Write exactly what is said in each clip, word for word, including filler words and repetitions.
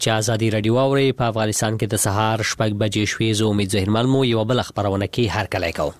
چې ازادي رادیو اوري په افغانستان کې د سهار شپږ بجې شوې. زه امید زهرمل مو یو بل خبرونه کې هر کله کوم.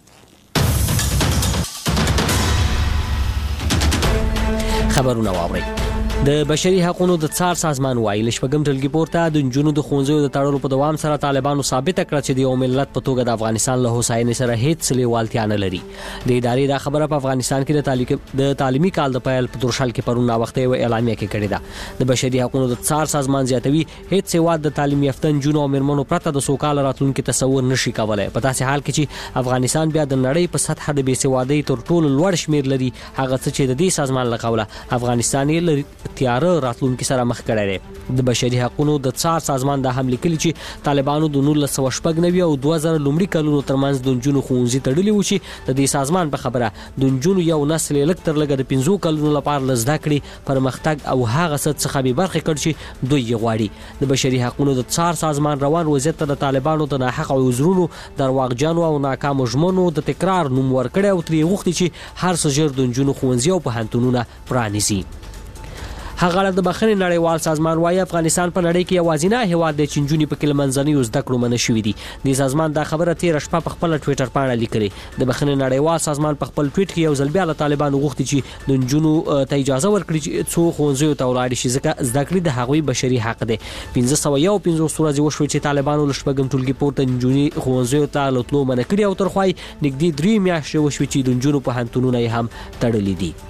خبرونه واوري. د بشري حقوقو د څار سازمان وایي لشپږم ټولګي پورته د جنونو د خونځو د تړلو په دوام سره طالبانو ثابت کړ چې د یو ملت په توګه د افغانستان له هوساینې سره هیڅ لیوالتیا نه لري. د ادارې دا خبره په افغانستان کې د تعلیم د تعلیمي کال د پیل په درشل کې پرون وخت یو اعلامیه کې کړې ده. د بشري حقوقو د څار سازمان زیاتوي هیڅ هیواد د تعلیم یافته جنونو او مرمنو پرته د سوکاله راتلونکو تصور نشي کولای. په داسې حال کې چې افغانستان بیا د نړۍ په سطح د بیسوادۍ تر ټولو لوړ شمیر لري، هغه څه چې د دې سازمان له قوله افغانستان یې تیار راتلونکو کې سره مخ کړی دی. د بشري حقوقو د څار سازمان د حمله کلی چې طالبانو د نولس سوه شپږ نوي او دوه زره لومړي کلونو ترمنځ د جنونو خونځي تړلي و چې د دې سازمان په خبره د جنونو یو نسل لک تر لګه د پنځو کلونو لپاره لزده کړي پرمختګ او هغه څه څخه به برخه کړ چې دوی یې غواړي. د بشري حقوقو د څار سازمان روان وضعیت ته د طالبانو د ناحق عذرونو درواغجنو او ناکام ژمنو د تکرار نوم ورکړی او ترې غوښتي چې هر څه ژر د جنونو خونځي او پوهنتونونه پرانیزي. هغه د بخښنې نړیوال سازمان وايي افغانستان په نړۍ کې یوازینی هیواد دی چې نجونې پکې له منځنیو زده کړو منع شوي دي. د سازمان دا خبره تېره شپه په خپله ټویټر پاڼه لیکلې. د بخښنې نړیوال سازمان په خپل ټویټ کې یو ځل بیا له طالبانو غوښتي چې د نجونو ته اجازه ورکړي چې څو ښوونځیو ته ولاړې شي ځکه زده کړې د هغوی بشري حق دی. پنځه سوه یو پنځوس ورځې وشوې چې طالبانو له شپږم ټولګي پورته نجونې ښوونځیو ته له تلو منع کړي او تر خوا یې نږدې درې میاشتې وشوې چې د نجونو پوهنتونونه یې هم تړلي دي.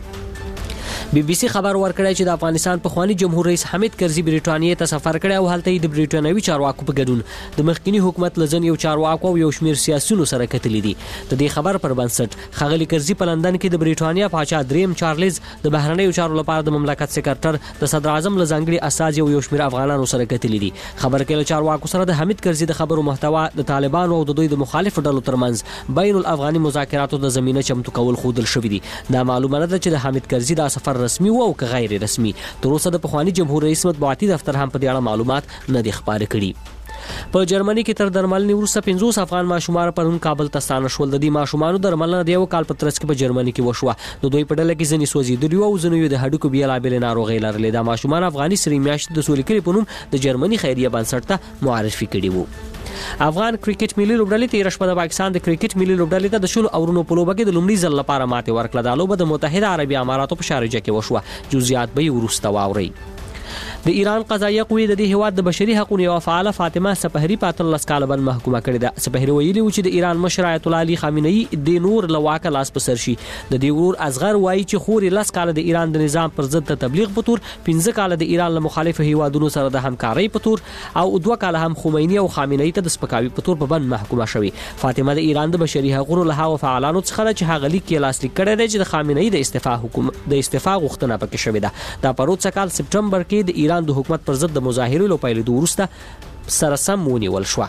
بي بي سي خبر ورکړی چې د افغانستان پخوانی جمهور رئیس حامد کرزي بریټانیا ته سفر کړی او هلته یې د بریټانوي چارواکو په ګډون د مخکنی حکومت لزن یو چارواکو او یو شمیر سیاسيونو سره کتلې دي. د دې خبر پر بنسټ خغلی کرزي په لندن کې د بریټانیا پاچا دریم چارلز د بهرنیو چارو لپاره د مملکت سکرټر د صدر اعظم لزنګړي اساس یو یو شمیر افغانانو سره کتلې دي. خبر کې له چارواکو سره د حامد کرزي د خبرو محتوا د طالبانو او د دوی د مخالف ډلو ترمنځ بین الافغاني مذاکراتو د زمينه چمتو کول خودل شوې دي. دا معلومه ده چې د حامد کرزي دا سفر رسمي و او که غیر رسمي. تر اوسه د پخوانی جمهور رئیس مطبوعاتي دفتر هم په دې اړه معلومات نه دي خبرې کړي. په جرمني کې تر درملنې وروسته پنځوس افغان ماشومان پرون کابل ته ستانه شول. د دې ماشومانو درملنه د یو کال په ترڅ کې په جرمني کې وشوه. د دوی په ډله کې ځینې سوځېدلي او ځینې د هډوکو بېلابېلې ناروغۍ لرلې. دا ماشومان افغاني سرې میاشتې د سولې په نوم د جرمني خیریه بنسټ ته معرفي کړي وو. افغان کرکټ ملي لوبډلې تېره شپه د پاکستان د کرکټ ملي لوبډلې ته د شلو اورونو په لوبه کې د لومړي ځل لپاره ماتې ورکړه. دا لوبه د متحده عربي اماراتو په شارجه کې وشوه. جزئیات به یې وروسته واورئ. د ایران قضایه قوې د دې هیواد د بشري حقوقو یو فعاله فاطمه سپهري په اتلس کاله باندې محکومه کړې ده. سپهري ویلي و چې د ایران مشر آیت الله علي خامنه‌ای د نور له واکه لاس په سر شي. د دې ورور اصغر وایي چې خوري لس کاله د ایران د نظام پر ضد تبلیغ په تور، پنځه کاله د ایران له مخالفو هیوادونو سره د همکارۍ په تور او دوه کاله هم خمیني او خامنه‌ای ته د سپکاوي په تور په بند محکومه شوی. فاطمه د ایران د بشري حقوقو له هغو فعالانو څخه ده چې هغه لیک کې لاسلیک کړی دی چې د خامنه‌ای د استعفا حکومت د استعفا غوښتنه پکې شوې ده. دا په روز کال سپټمبر کې د ایران د حکومت پر ضد د مظاهرو له پیلېدو وروسته سره سم ونیول شوه.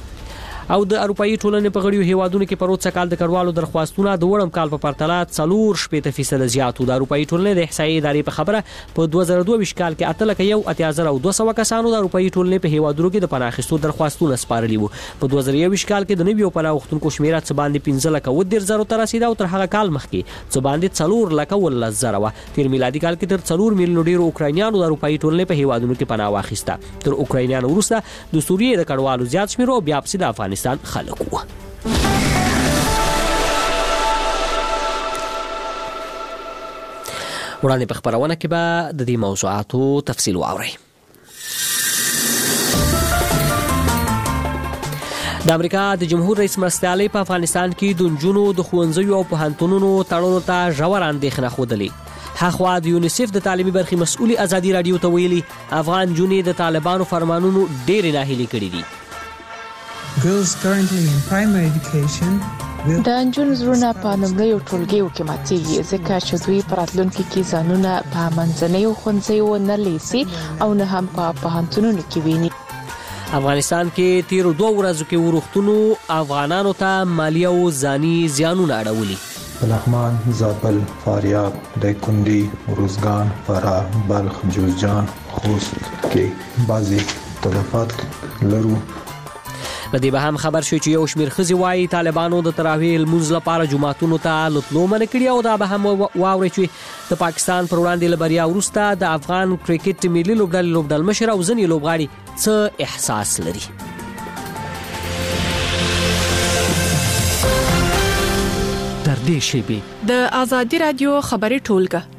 او د اروپאי ټولنې په غړیو هیوادونو کې پروت سکال د کډوالو درخواستونه د وړم کال په پرتله څلور شپېته فیصد زیات وو. د اروپאי ټولنې د احصایې ادارې په خبره په دوه زره دوه کال کې اتل کې یو اتیا زره او دوه سوه کسانو د اروپאי ټولنې په هیوادونو کې د پناه اخیستو درخواستونه سپارلي وو. په دوه زره یو کال کې د نویو پناه غوښتونکو شمېر څه باندې پنځه لکه اووه دېرش زره ته رسیده او تر هغه کال مخکې څه باندې څلور لکه اوولس زره وه. تیر میلادي کال کې تر څلور میلیونه ډیرو اوکراینیانو د اروپאי ټولنې په هیوادونو کې پناه واخیسته. تر اوکراینیانو وروسته د سوریې د کډوالو زیات شمېر او بیا پسې د افغانستان خلک وو. وړاندې په خبرونه کې به د دې موضوعاتو تفصیل واورئ. د امریکا د جمهور رئیس مرستیالۍ په افغانستان کې د نجونو د ښوونځیو او پوهنتونونو تړلو ته ژوره اندېښنه ښودلې. هاخوا د یونیسف د تعلیمي برخې مسؤلي ازادي راډیو ته ویلي افغان نجونې د طالبانو فرمانونو ډېرې ناهیلې کړي دي. Girls currently in primary education د نجونو زړونه په لومړیو ټولګیو کې ماتېږي ځکه چې دوی په راتلونکي کې ځانونه په منځنیو ښوونځیو نه لیسي او نه هم په پوهنتونونو کې ویني. افغانستان کې تیرو دوه ورځو کې ورښتونو افغانانو ته مالی او ځاني زیانونه اړولي. لغمان، زابل، فاریاب، دایکنډي، روزګان، فراه، بلخ، جوزجان، خوست کې بعضي تلفات لرو. لدې به هم خبر شو چې یو شمیر ښځې وایي طالبانو د تراویح لمونځ لپاره جوماتونو ته لتلو منع کړي او دا به هم واورئ چې د پاکستان پر وړاندې لبریا وروسته د افغان کرکټ ملي لوبډلې لوبډل مشر او ځنی لوبغاړي څه احساس لري. تر دې شیبې د آزادي رادیو خبري ټولګه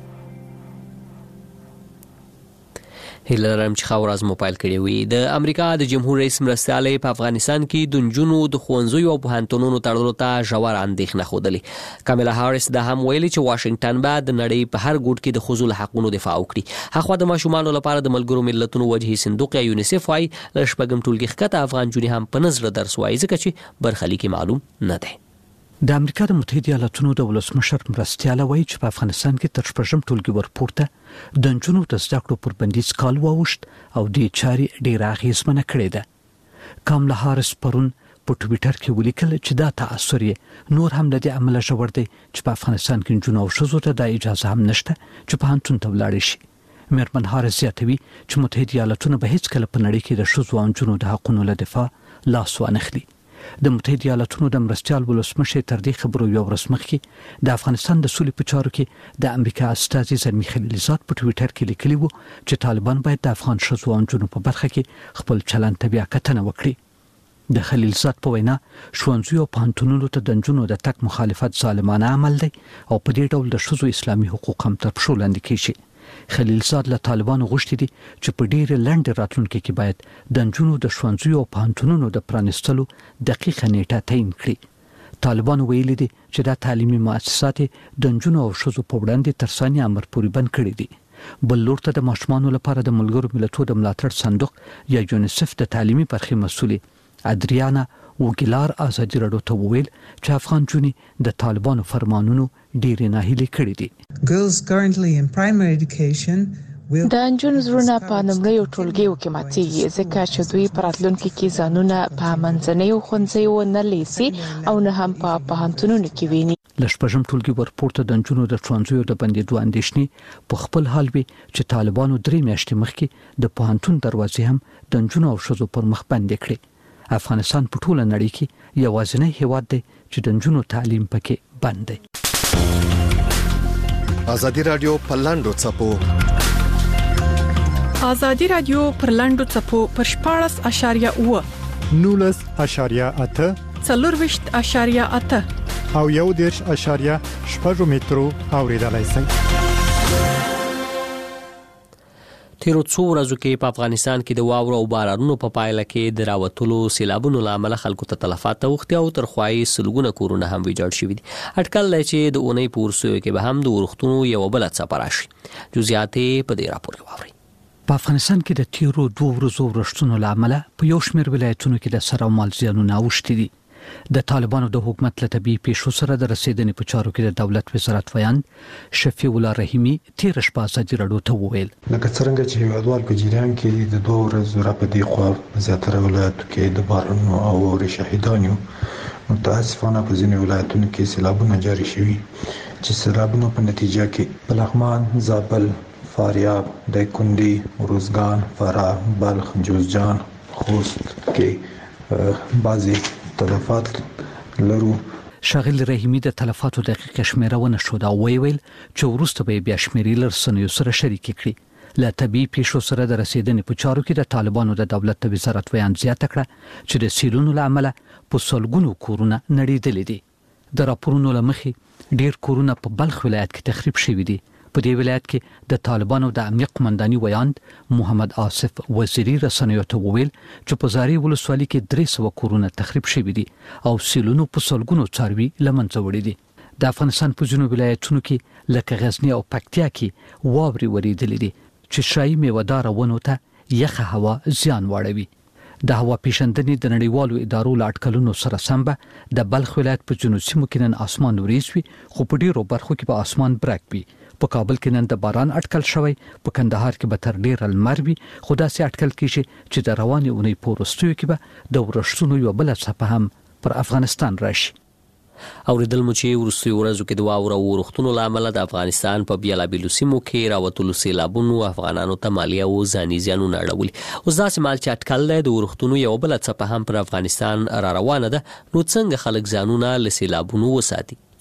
هیله لرم چې خاور از موبایل کړی وي. د امریکا د جمهور رئیس مرستیالی په افغانستان کې د نجونو د ښوونځیو او پوهنتونونو تړلو ته ژور اندېښنه ښودلې. کاملا هاریس دا هم ویلي چې واشنگټن به د نړۍ په هر ګوټ کې د ښځو له حقونو دفاع وکړي. هغه د ماشومانو لپاره د ملګرو ملتونو وجهي صندوق یا یونیسف وايي له شپږم ټولګي ښکته افغان نجونې هم په نظر درس وایي ځکه چې برخلیک معلوم نه دی. د امریکا د متحده ایالاتونو د ولسمشر مرستیاله وایي چې په افغانستان کې تر شپږم ټولګي ورپورته د نجونو د زده کړو پر بندیز کال واوښت او دې چارې ډېره اغېزمنه کړې ده. کاملا هاریس پرون په ټویټر کې ولیکل چې دا تاثر یې نور هم له دې امله ژور دی چې په افغانستان کې نجونو او ښځو ته د اجازه هم نشته چې پوهنتون ته ولاړې شي. میرمن هاریس زیاتوي چې متحده ایالاتونه به هیڅکله په نړۍ کې د ښځو او نجونو د حقونو له دفاع لاس وانخلي. د متحده ایالاتونو د مرستیال ولسمشر تر دې خبرو یو ورځ مخکې د افغانستان د سولې په چارو کې د امریکا استازي زلمی خلیلزاد په ټویټر کې لیکلي وو چې طالبان باید د افغان ښځو او نجونو په برخه کې خپل چلند ته بیا کتنه وکړي. د خلیلزاد په وینا ښوونځیو او پوهنتونونو ته د نجونو د تګ مخالفت ظالمانه عمل دی او په دې ډول د ښځو اسلامي حقوق هم تر پښو لاندې کیږي. خلیلزاد له طالبانو غوښتي دي چې په ډېر لنډ راتلونکي کې باید د نجونو د ښوونځیو او پوهنتونونو د پرانیستلو دقیقه نیټه تعیین کړي. طالبانو ویلي دي چې دا تعلیمي مؤسسات د نجونو او ښځو په وړاندې تر ثاني امر پورې بند کړي دي. بل لور ته د ماشومانو لپاره د ملګرو ملتونو د ملاتړ صندوق یا یونیسف د تعلیمي برخې مسؤلې ادریانا وګیلار ازادي راډیو ته وویل چې افغان جونې د طالبانو فرمانونو ډېرې ناهیلې کړې دي. Girls currently in primary education will د نجونو زړونه په لومړیو ټولګیو کې ماتېږي ځکه چې دوی په راتلونکي کې ځانونه په منځنیو ښوونځیو نه لیسي او نه هم په پوهنتونونو کې ویني. له شپږم ټولګي ورپورته د نجونو د ښوونځیو د بندېدو اندېښنې په خپل حال وي چې طالبانو درې میاشتې مخکې د پوهنتون دروازې هم د نجونو او ښځو پر مخ بندې کړې. افغانستان په ټوله نړۍ کې یوازینی هیواد دی چې د نجونو تعلیم پکې بند دی. آزادي رادیو په لاندو څپو آزادي رادیو پر لاندو څپو پر شپاړس اشاریه اوه نولس اشاریه اته څلورویشت اشاریه اته او یو دېرش اشاریه شپږ مترو اوریدلای شئ. تیرو څو ورځو کې په افغانستان کې د واورو او بارانونو په پایله کې د راوتلو سیلابونو لامل خلکو ته تلفات اوختي او ترخوایي سلګونه کورونه هم ویجاړ شوي دي. اټکل دی چې د اونۍ په ورسیو کې به هم د ورښتونو یو بل څه راشي. جزئیات په دې راپور کې واورئ. په افغانستان کې د تیرو دوه ورځو ورښتونو لامل په یو شمېر ولایتونو کې د سر او مال زیانونه اوښتي دي. د طالبانو د حکومت له طبي پیښو سره د رسیدنې په چارو کې د دولت وزارت ویاند شفیع الله رحیمی تیر شپه ازادي راډیو ته وویل لکه څنګه چې هیوادوال په جریان کې د دوه ورځو راپدې خو زیاتره ولایتونو کې د بارانونو او اورې شاهدان یو. متاسفانه په ځینې ولایتونو کې سیلابونه جاري شوي چې سیلابونو په نتیجه کې په لغمان، زابل، فاریاب، دایکنډي، روزګان، فراه، بلخ، جوزجان، خوست کې بعضي تلفات لرو. شاغل رحیمی د تلفاتو دقیقه شمیرونه شو دا ویل چې ورسته به بیا شمیرې لرسنیو سره شریک کړي. له طبي پیښو سره د رسیدنې په چارو کې د طالبانو د دولت وزارت ویان زیاته کړه چې د سیلونو لامل په سلګونو کورونه نړیدلې دي. د راپورونو لمخې ډیر کورونه په بلخ ولایت کې تخریب شوي دي. په دې ولایت کې د طالبانو د امنیت قومنداني ویاند محمد آصف وزیری رسنیو ته وویل چې په زاري ولسوالۍ کې درې سوه کورونه تخریب شوي دي او سیلونو په سلګونو څاروي له منځه وړي دي. د افغانستان په ځینو ولایتونو کې لکه غزنی او پکتیا کې واورې ورېدلې دي چې شایي میوهداره ونو ته یخه هوا زیان واړوي. د هوا پیژندنې د نړیوالو ادارو له اټکلونو سره سم به د بلخ ولایت په جنوب سیمو کې نن اسمان وریځ وي خو په ډیرو برخو کې به اسمان برګ وي. په کابل کې نن د باران اټکل شوی، په کندهار کې به تر ډیره لمر وي خو داسې اټکل کیږي چې د روانې اونۍ په وروستیو کې به د ورښتونو یوه بله څپه هم پر افغانستان راشي. اوریدل مو چې ورستیو ورځو کې د واورو او ورښتونو لامل د افغانستان په بیلابیلو سیمو کې راوتلو سیلابونو افغانانو ته مالي او ځاني زیانونه اړولي. اوس داسې مال چې اټکل دی د ورښتونو یوه بله څپه هم پر افغانستان را روانه ده، نو څنګه خلک ځانونه له سیلابونو وساتي؟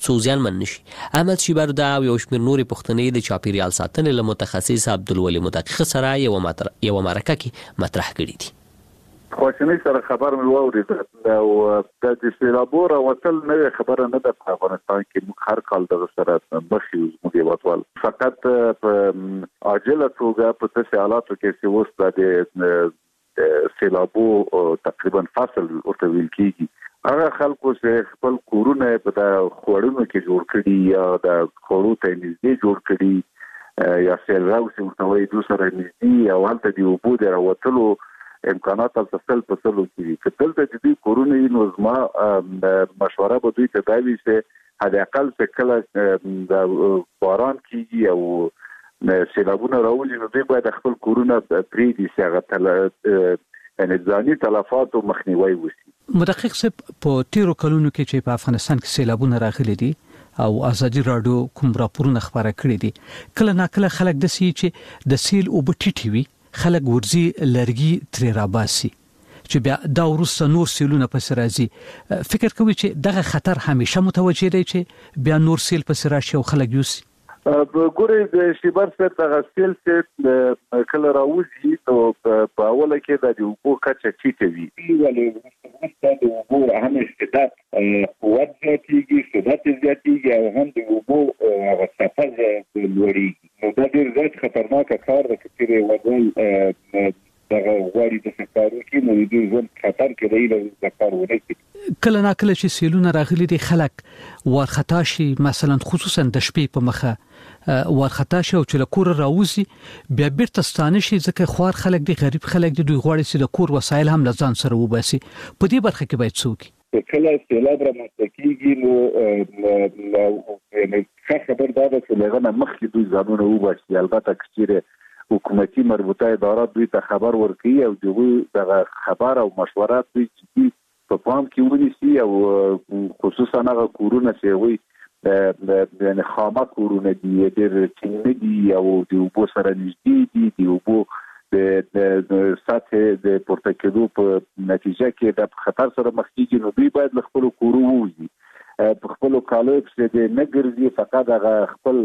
څو زیانمن نشي. احمد شیبردا او یو شمېر نورې پوښتنې د چاپیریال ساتنې له متخصص عبدالولي مدقق سره یو یو مرکه کې مطرح کړي دي. خواشنۍ سره خبر مې واورېد او د سیلابو راوتل نوې خبره نه ده په افغانستان کې. موږ هر کال دغه سره مخ یو زموږ هېوادوال فقط په عاجله توګه په داسې حالاتو کې چې اوس د سیلابو تقریبا فصل ورته ویل کېږي، هغه خلکو چې خپل کورونه په د خوړونو کې جوړ کړي یا د خوړو ته نږدې جوړ کړي یا سیل راوسي ورته وایي دوی سره نږدې او هلته د اوبو د راوتلو امکانات هلته سل په سلو کې وي. که دلته د دوی کورونه وي نو زما مشوره به دوی ته دا وي چې حداقل چې کله د باران کېږي او سیلابونه راوځي نو دوی باید خپل کورونه پرېږدي چې هغه یعنې ځاني تلفاتو مخنیوی وشي. مدقق صاحب په تیرو کلونو کې چې په افغانستان کې سیلابونه راغلي دي او ازادي راډیو کوم راپورونه خبره کړي دي، کله ناکله خلک داسې چې د سیل اوبه ټیټې وي خلک ورځي لرګي ترې راباسي چې بیا دا وروسته نور سیلونه پسې راځي. فکر کوي چې دغه خطر همیشه متوجه دی چې بیا نور سیل پسې راشي او خلک یوسي؟ ګورې د شیبر صاحب دغه سیل چې کله راوځي نو په اوله کې د اوبو کچه ټیټه وي، ولې وروسته د اوبو هم استعداد قوت زیاتېږي، سرعت زیاتېږي او هم د اوبو هغه څپه لوړېږي. نو دا ډېر زیات خطرناکه کار ده که چېرې وګړي دغه غواړي داسې کار وکړي نو د دوی ژوند خطر کې دی له کار ونه کړي. کله ناکله چې سیلونه راغلي دي خلک وارخطا شي، مثلا خصوصا د شپې په مخه وارخطا شي او چې له کوره راوځي بیا بیرته ستانه شي ځکه خوار خلک دي، غریب خلک دي، دوی غواړي چې د کور وسایل هم له ځان سره وباسي. په دې برخه کې باید څه وکړي؟ کله سیلاب رامنځته کېږي نو یعنې ښه خبر دا ده چې له هغه نه مخکې دوی ځانونه وباسي. البته که چېرې حکومتي مربوطه ادارات دوی ته خبر ورکوي او دوی دغه خبر او مشورات دوی چې په پام کې ونیسي او خصوصا هغه کورونه چې هغوی یعنې خامه کورونه دي ډېر ټینګ دي او د اوبو سره نږدې دي، د اوبو د سطحې د پورته کېدو په نتیجه کې د خطر سره مخ کېږي نو دوی باید له خپلو کورو ووځي، په خپلو کالیو پسې دې نه ګرځي، فقط هغه خپل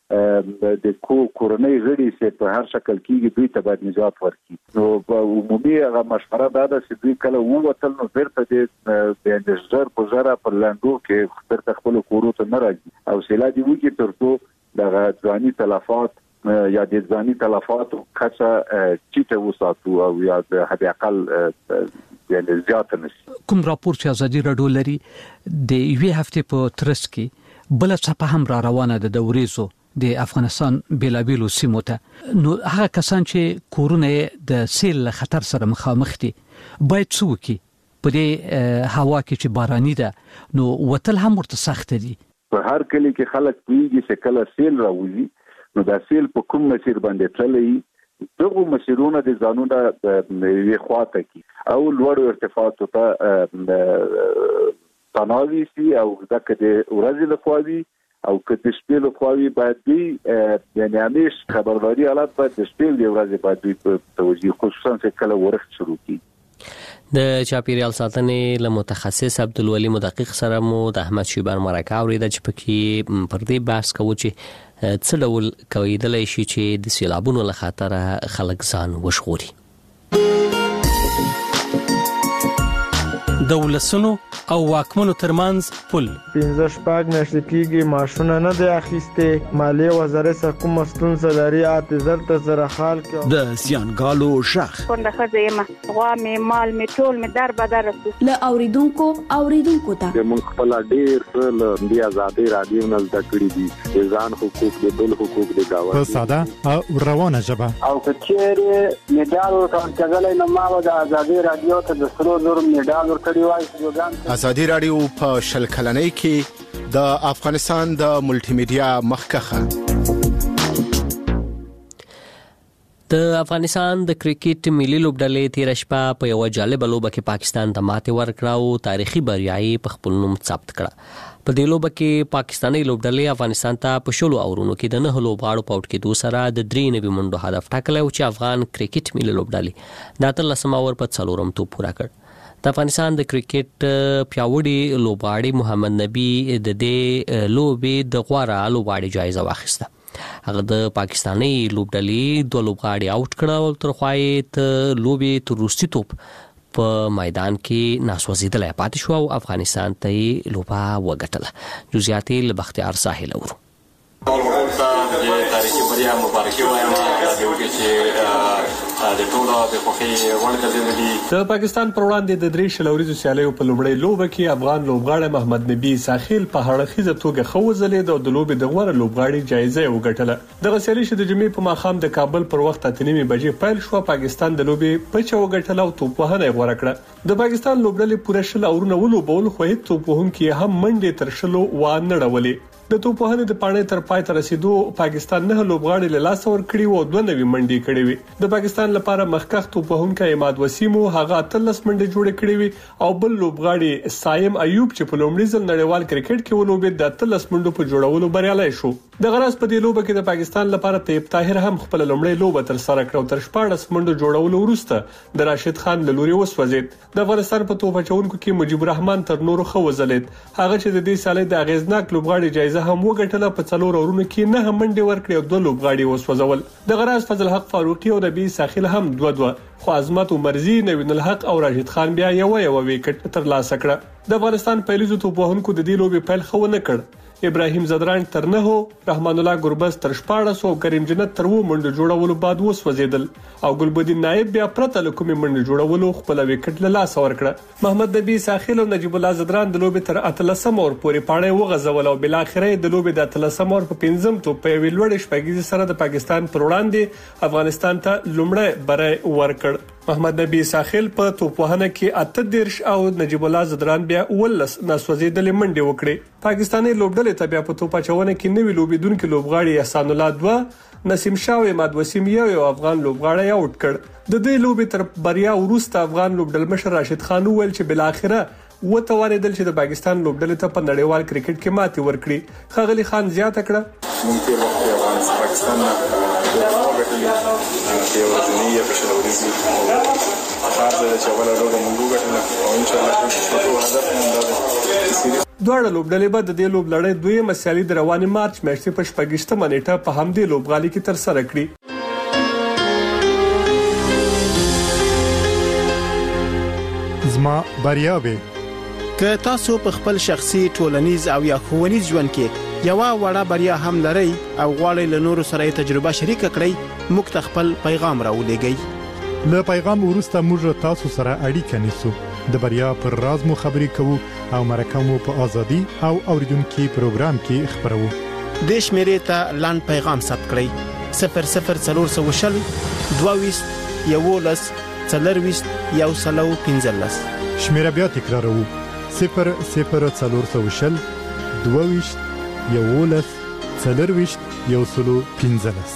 د کورنۍ غړي چې په هر شکل کېږي دوی ته باید نجات ورکړي. نو په عمومي هغه مشوره دا ده چې دوی کله ووتل نو بیرته د ژر په ژره په لنډو کې بیرته خپلو کورو ته نه راځي او سیلا دې وکړي تر څو دغه ځاني تلفات یا د ځاني تلفاتو کچه ټیټه وساتو او یا د حداقل یعنې زیاته نشي. کوم راپور چې ازادي راډیو لري د یوې هفتې په ترڅ کې بله څپه هم را روانه ده د وریځو د افغانستان بیلابیلو سیمو ته، نو هغه کسان چې کورونه د سیل له خطر سره مخامخ دي باید څه وکړي؟ په دې هوا کې چې باراني ده نو وتل هم ورته سخت دي. په هر کلی کې خلک پوهېږي چې کله سیل راوځي نو دا سیل په کوم مسیر باندې تللی، دغو مسیرونه د ځانونه یوې خواته کړي او لوړو ارتفاعاتو ته پناه ویسي او دا که د ورځې لخوا وي او که د شپې لخوا وي باید دوی یعنې همیش خبرداري حالات باید د شپې د ورځې باید دوی په توجه خصوصا چې کله ورښت شروع کړي. د چاپیریال ساتنې له متخصص عبدالولي مدقق سره مو د احمد شیبر مرکه اورېده چې پکې پر دې بحث کوو چې څه ډول کېدلی شي چې د سیلابونو له خطره خلک ځان وژغوري. د ولسونو او واکمنو ترمنځ پل پنځه شپږ میاشتې کېږي معاشونه نه دی اخیستې، مالیې وزارت کومه ستونزه لري اته زر ته زره خال کې د زیانګالو شخ کونډه ښځه یم، غوا مې مال مې ټول مې در بدر رسو له اوریدونکو اوریدونکو ته موږ خپل ډېر څه له دې ازادي راډیو نه زده کړي دي، د ځان حقوق د بل حقوق د گاونډي په ساده او روانه ژبه او کچېره میډال ورکړل نو ما د ازادي راډیو ته د سرو زر میډال ورکړی وای. ازادي راډیو په شل کلنۍ کې د افغانستان د ملټي میډیا مخکخه. د افغانستان د کرکټ ملي لوبډلې تیر شپه په یو جالب لوبه کې پاکستان ته ماتې ورکړه او تاریخي بریايي په خپل نوم ثبت کړه. په دې لوبه کې پاکستاني لوبډلې افغانستان ته په شلو اورونو کې د نه لوبغاړو په اوټ کې دوه سره د درې نوي منډو هدف ټاکلی او چې افغان کرکټ ملي لوبډلې د اتلسم اور په څلورم توپ پوره کړ. د افغانستان د کرکټ پیاوړي لوبغاړي محمد نبی د دې لوبې د غوړه لوبغاړي جایزه واخیسته. هغه د پاکستاني لوبډلې دوه لوبغاړي آوټ کړل، تر خوای ته لوبې تر وروستي توپ په میدان کې ناسوځېدلی پاتې شو او افغانستان ته یې لوبه وګټله. جزئیات یې له بختیار ساحل اورو. ټول ته د تاریخي بریا مبارکي وایم د یو چې د ټولو د خوښۍ وړ ګرځېدلي. د پاکستان پر وړاندې د درې شل ورځو سیالیو په لومړۍ لوبه کې افغان لوبغاړی محمد نبی ساحل په هړخیزه توګه ښه وځلېد او د لوبې د غوره لوبغاړي جایزه یې وګټله. دغه سیالي چې د جمعې په ماښام د کابل پر وخت اته نیمې بجې پیل شوه، پاکستان د لوبې پچه وګټله او توپ وهنه یې غوره کړه. د پاکستان لوبډلې پوره شل اورونه ولوبول، خو هیڅ توپ وهونکي هم منډې تر شلو وانه ډولې. د توپ وهنې د پاڼې تر پای ته رسیدو پاکستان نه لوبغاړي له لاس ور کړی او دوه نوي منډې کړې وي. د پاکستان لپاره مخکخ توپ وهونکی اماد وسیم هغه اتلس منډې جوړې کړې وي او بل لوبغاړي سایم ایوب چې په لومړي ځل نړیوال کرکټ کې ولوبېد د اتلس منډو په جوړولو بریالی شو. د غراس په دې لوبه کې د پاکستان لپاره طیب طاهر هم خپل لومړی لوبه تر سره کړه او تر شپاړس منډو جوړولو وروسته د راشد خان له لوري وسوځید. د افغانستان په توپ اچونکو کې مجيب الرحمن تر نورو ښه وځلید. هغه چې د دې سالې د اغیزناک لوبغاړي جایزه هم وګټله، په څلور اورونو کې نه هم منډې ورکړې او دوه لوبغاړي وسوځول. د غراس فضل حق فاروقي او ربيع ساحل هم دوه دوه، خو عظمت عمرزي، نوین الحق او راشد خان بیا یو یو ویکټ ترلاسه کړه. د افغانستان پیلیزو توپ وهونکو د دې لوبې پیل ښه ونه کړ. ابراهیم زدران تر نه، رحمان الله ګربز تر شپاړس او کریم جنت تر و منډو جوړولو بعد وسوځیدل او ګلبدین نائب بیا پرته له کومې منډو جوړولو خپل وکټ له لاس ورکړه. محمد نبی ساحل او نجیب الله زدران د لوبې تر اتلسم اور پورې پاڼې وغځول او بل اخر د لوبې د اتلسم اور په پنځم توپ په ویل وړ شپږیز سره د پاکستان پر وړاندې افغانستان ته لومړی بری ورکړ. محمد نبی ساحل په توپ وهنه کې اته دیرش او نجیب الله زدران بیا ولس ناسوځېدلې منډې وکړې. پاکستاني لوبډلې ته بیا په توپ اچونه کې نوی لوبیدونکو لوبغاړي احسان الله دوه، نسیم شاه او اماد وسیم یو یو افغان لوبغاړی آوټ کړ. د دې لوبې تر بریا وروسته افغان لوبډل مشر راشد خان وویل چې بل اخره وتوانېدل چې د پاکستان لوبډلې ته په نړیوال کرکټ کې ماتې ورکړي. خغلی خان زیاته کړه ممکن وخت پاکستان نه یو ورځنی یا په شلوريزي خاصه چې ولا لوګو موږ غټنه او ان شاء الله چې هدف مونږ ده. دواړه لوبډلې به د دې لوب لړۍ دویمه سیالي د روانې مارچ میاشتې په شپږیشتمه نیټه په همدې لوبغالي کې تر سره کړي. زما بریاوي که تاسو په خپل شخصي ټولنیز او یا ښوونیز ژوند کې یو وړه بریا هم لرئ او غواړئ له نورو سره تجربه شریک کړئ، موږ ته خپل پیغام راولېږئ. له پیغام وروسته موږ تاسو سره اړیکه نیسو، د بریا پر راز مو خبرې کوو او مرکه مو په ازادي او اوریدونکو پروګرام کې خبرو. د شمیرې ته لاند پیغام ثبت کړئ: صفر صفر څلور سوه شل دوه ویشت یولس څلرویشت یو سلو پنځلس. شمیره بیا تکراروو: صفر صفر څلور سوه شل دوه ویشت یولس څلرویشت یو سلو پنځلس.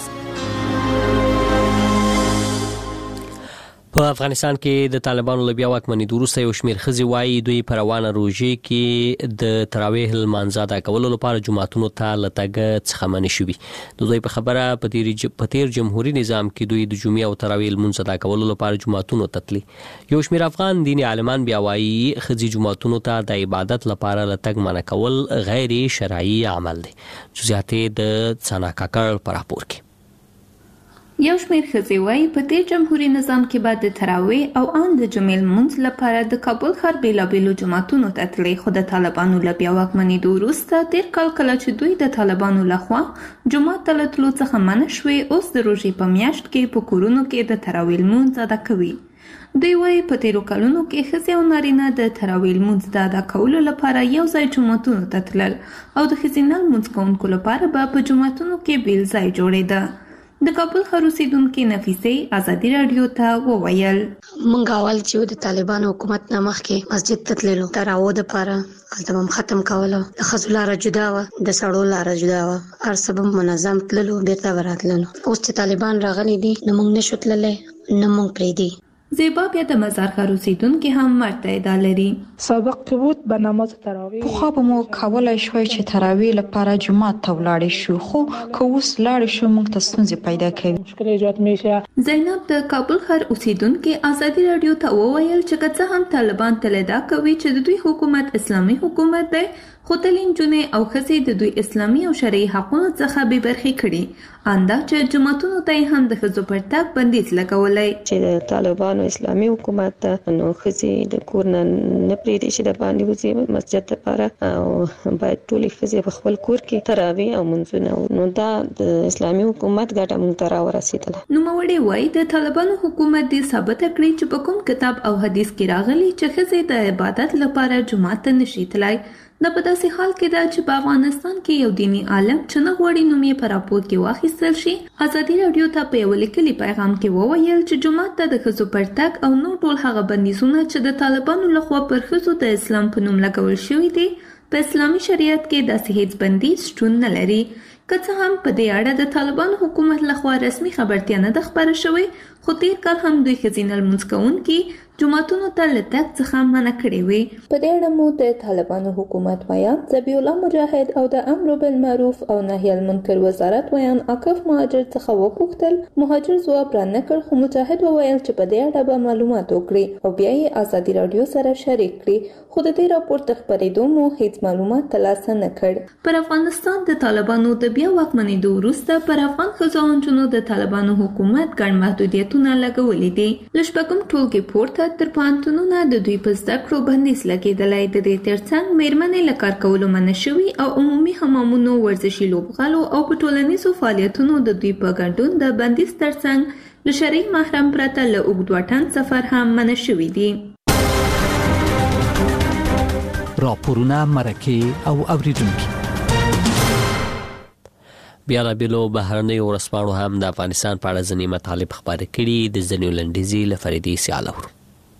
په افغانستان کې د طالبانو له بیا واکمنۍ وروسته یو شمېر ښځې وایي دوی په روانه روژې کې د تراویح لمانځه ادا کولو لپاره جوماتونو ته له تګ څخه منع شوي. د دوی په خبره په تیر په تیر جمهوریت نظام کې دوی د جمعې او تراویح لمونځ ادا کولو لپاره جوماتونو ته تللي. یو شمېر افغان دیني عالمان بیا وایي ښځې جوماتونو ته د عبادت لپاره له تګ منع کول غیر شرعي عمل دی. جزئیات د ثنا کاکړ په راپور کې. یو شمېر ښځې وایي په تیر جمهوریت نظام کې به د تراویح او ان د جمعې لمونځ لپاره د کابل ښار بېلابېلو جوماتونو ته تللې، خو د طالبانو له بیا واکمنېدو وروسته تیر کال کله چې دوی د طالبانو لخوا جومات ته له تلو څخه منع شوې، اوس د روژې په میاشت کې په کورونو کې د تراویح لمونځ ادا کوي. دوی وایي په تیرو کلونو کې ښځې او نارینه د تراویح لمونځ د ادا کولو لپاره یو ځای جوماتونو ته تلل او د ښځینه لمونځ کوونکو لپاره به په جوماتونو کې بیل ځای جوړېده. د کابل ښار اوسیدونکې نفیسې ازادي راډیو ته وویل: موږ اول چې د طالبانو حکومت نه مخکې مسجد ته تللو، تراویح دپاره هلته به م ختم کوله، د ښځو لاره جدا وه، د سړو لاره جدا وه، هر څه به منظم تللو، بېرته به راتللو. اوس چې طالبان راغلي دي نو موږ نشو تللی، نه موږ پرېږدي. زیبا بیا د مزار ښار اوسیدونکي هم مرته ادعا لري. سابق که بود به نماز تراویح پخوا به مو کولای شوی چې تراویح لپاره جماعت ته ولاړ شو، خو که اوس لاړ شو موږ ته ستونزې پیدا کوي. مشکل ایجاد میشه. زینب د کابل ښار اوسیدونکي ازادي رادیو ته وویل چې که څه هم طالبان تل ادعا کوي چې د دوی حکومت اسلامي حکومت دی، خو تل نجونې او ښځې د دوی اسلامي او شرعي حقونو څخه بې برخې کړي. انده چې جماعتونو ته هم د ښځو پر تګ بندیز لګولی چې د طالبانو اسلامي حکومت ته نو ښځې د کور نه نه پرېږدي چې د باندې وځي مسجد لپاره، او باید ټولې ښځې په خپل کور کې تراویح او منځونه، نو دا د اسلامي حکومت ګټه موږ ته راورسېدله. نوموړې وایي د طالبانو حکومت دې ثابته کړي چې په کوم کتاب او حدیث کې راغلي چې ښځې د عبادت لپاره جومات ته نشي تلای. دا په داسې حال کې ده چې په افغانستان کې یو دیني عالم چې نه غواړي نوم یې په راپور کې واخیستل شي، ازادي راډیو ته په یو لیکلي پیغام کې وویل چې جومات ته د ښځو پر تګ او نور ټول هغه بندیزونه چې د طالبانو لخوا پر ښځو د اسلام په نوم لګول شوي دي، په اسلامي شریعت کې داسې هیڅ بندیز شتون نه لري. که څه هم په دې اړه د طالبانو حکومت لخوا رسمي خبرتیا نه ده خپره شوې، خو تیر کال هم دوی ښځینه لمونځ کوونکي جوماتونو ته له تګ څخه منع کړې وې. په دې اړه مو د طالبانو حکومت ویان ذبیح الله مجاهد او د امر بالمعروف او نهي المنکر وزارت ویان عاکف مهاجر څخه وپوښتل. مهاجر ځواب را نه کړ، خو مجاهد وویل چې په دې اړه به معلومات وکړي او بیا یې ازادي راډیو سره شریک کړي، خو د دې راپور د خپرېدو مو هیڅ معلومات ترلاسه نه کړ. پر افغانستان د طالبانو د بیا واکمنېدو وروسته پر افغان ښځو او نجونو د طالبانو حکومت ګڼ محدودیتونه لګولي دي. له شپږم ټولګې پورته تر پوهنتونونه د دوی په زده کړو بندیز لګېدلی. د دې ترڅنګ میرمنې له کار کولو منع شوي او عمومي حمامونو، ورزشي لوبغالو او په ټولنیزو فعالیتونو د دوی په ګډون د بندیز ترڅنګ له شرعي محرم پرته له اوږد واټن سفر هم منع شوي دي. راپورونه، مرکې او اوریدونکي. بیلابیلو بهرنیو ورځپاڼو هم د افغانستان په اړه ځینې مطالب خپاره کړي. د ځینو لنډیزې له فریدې سیاله ورو.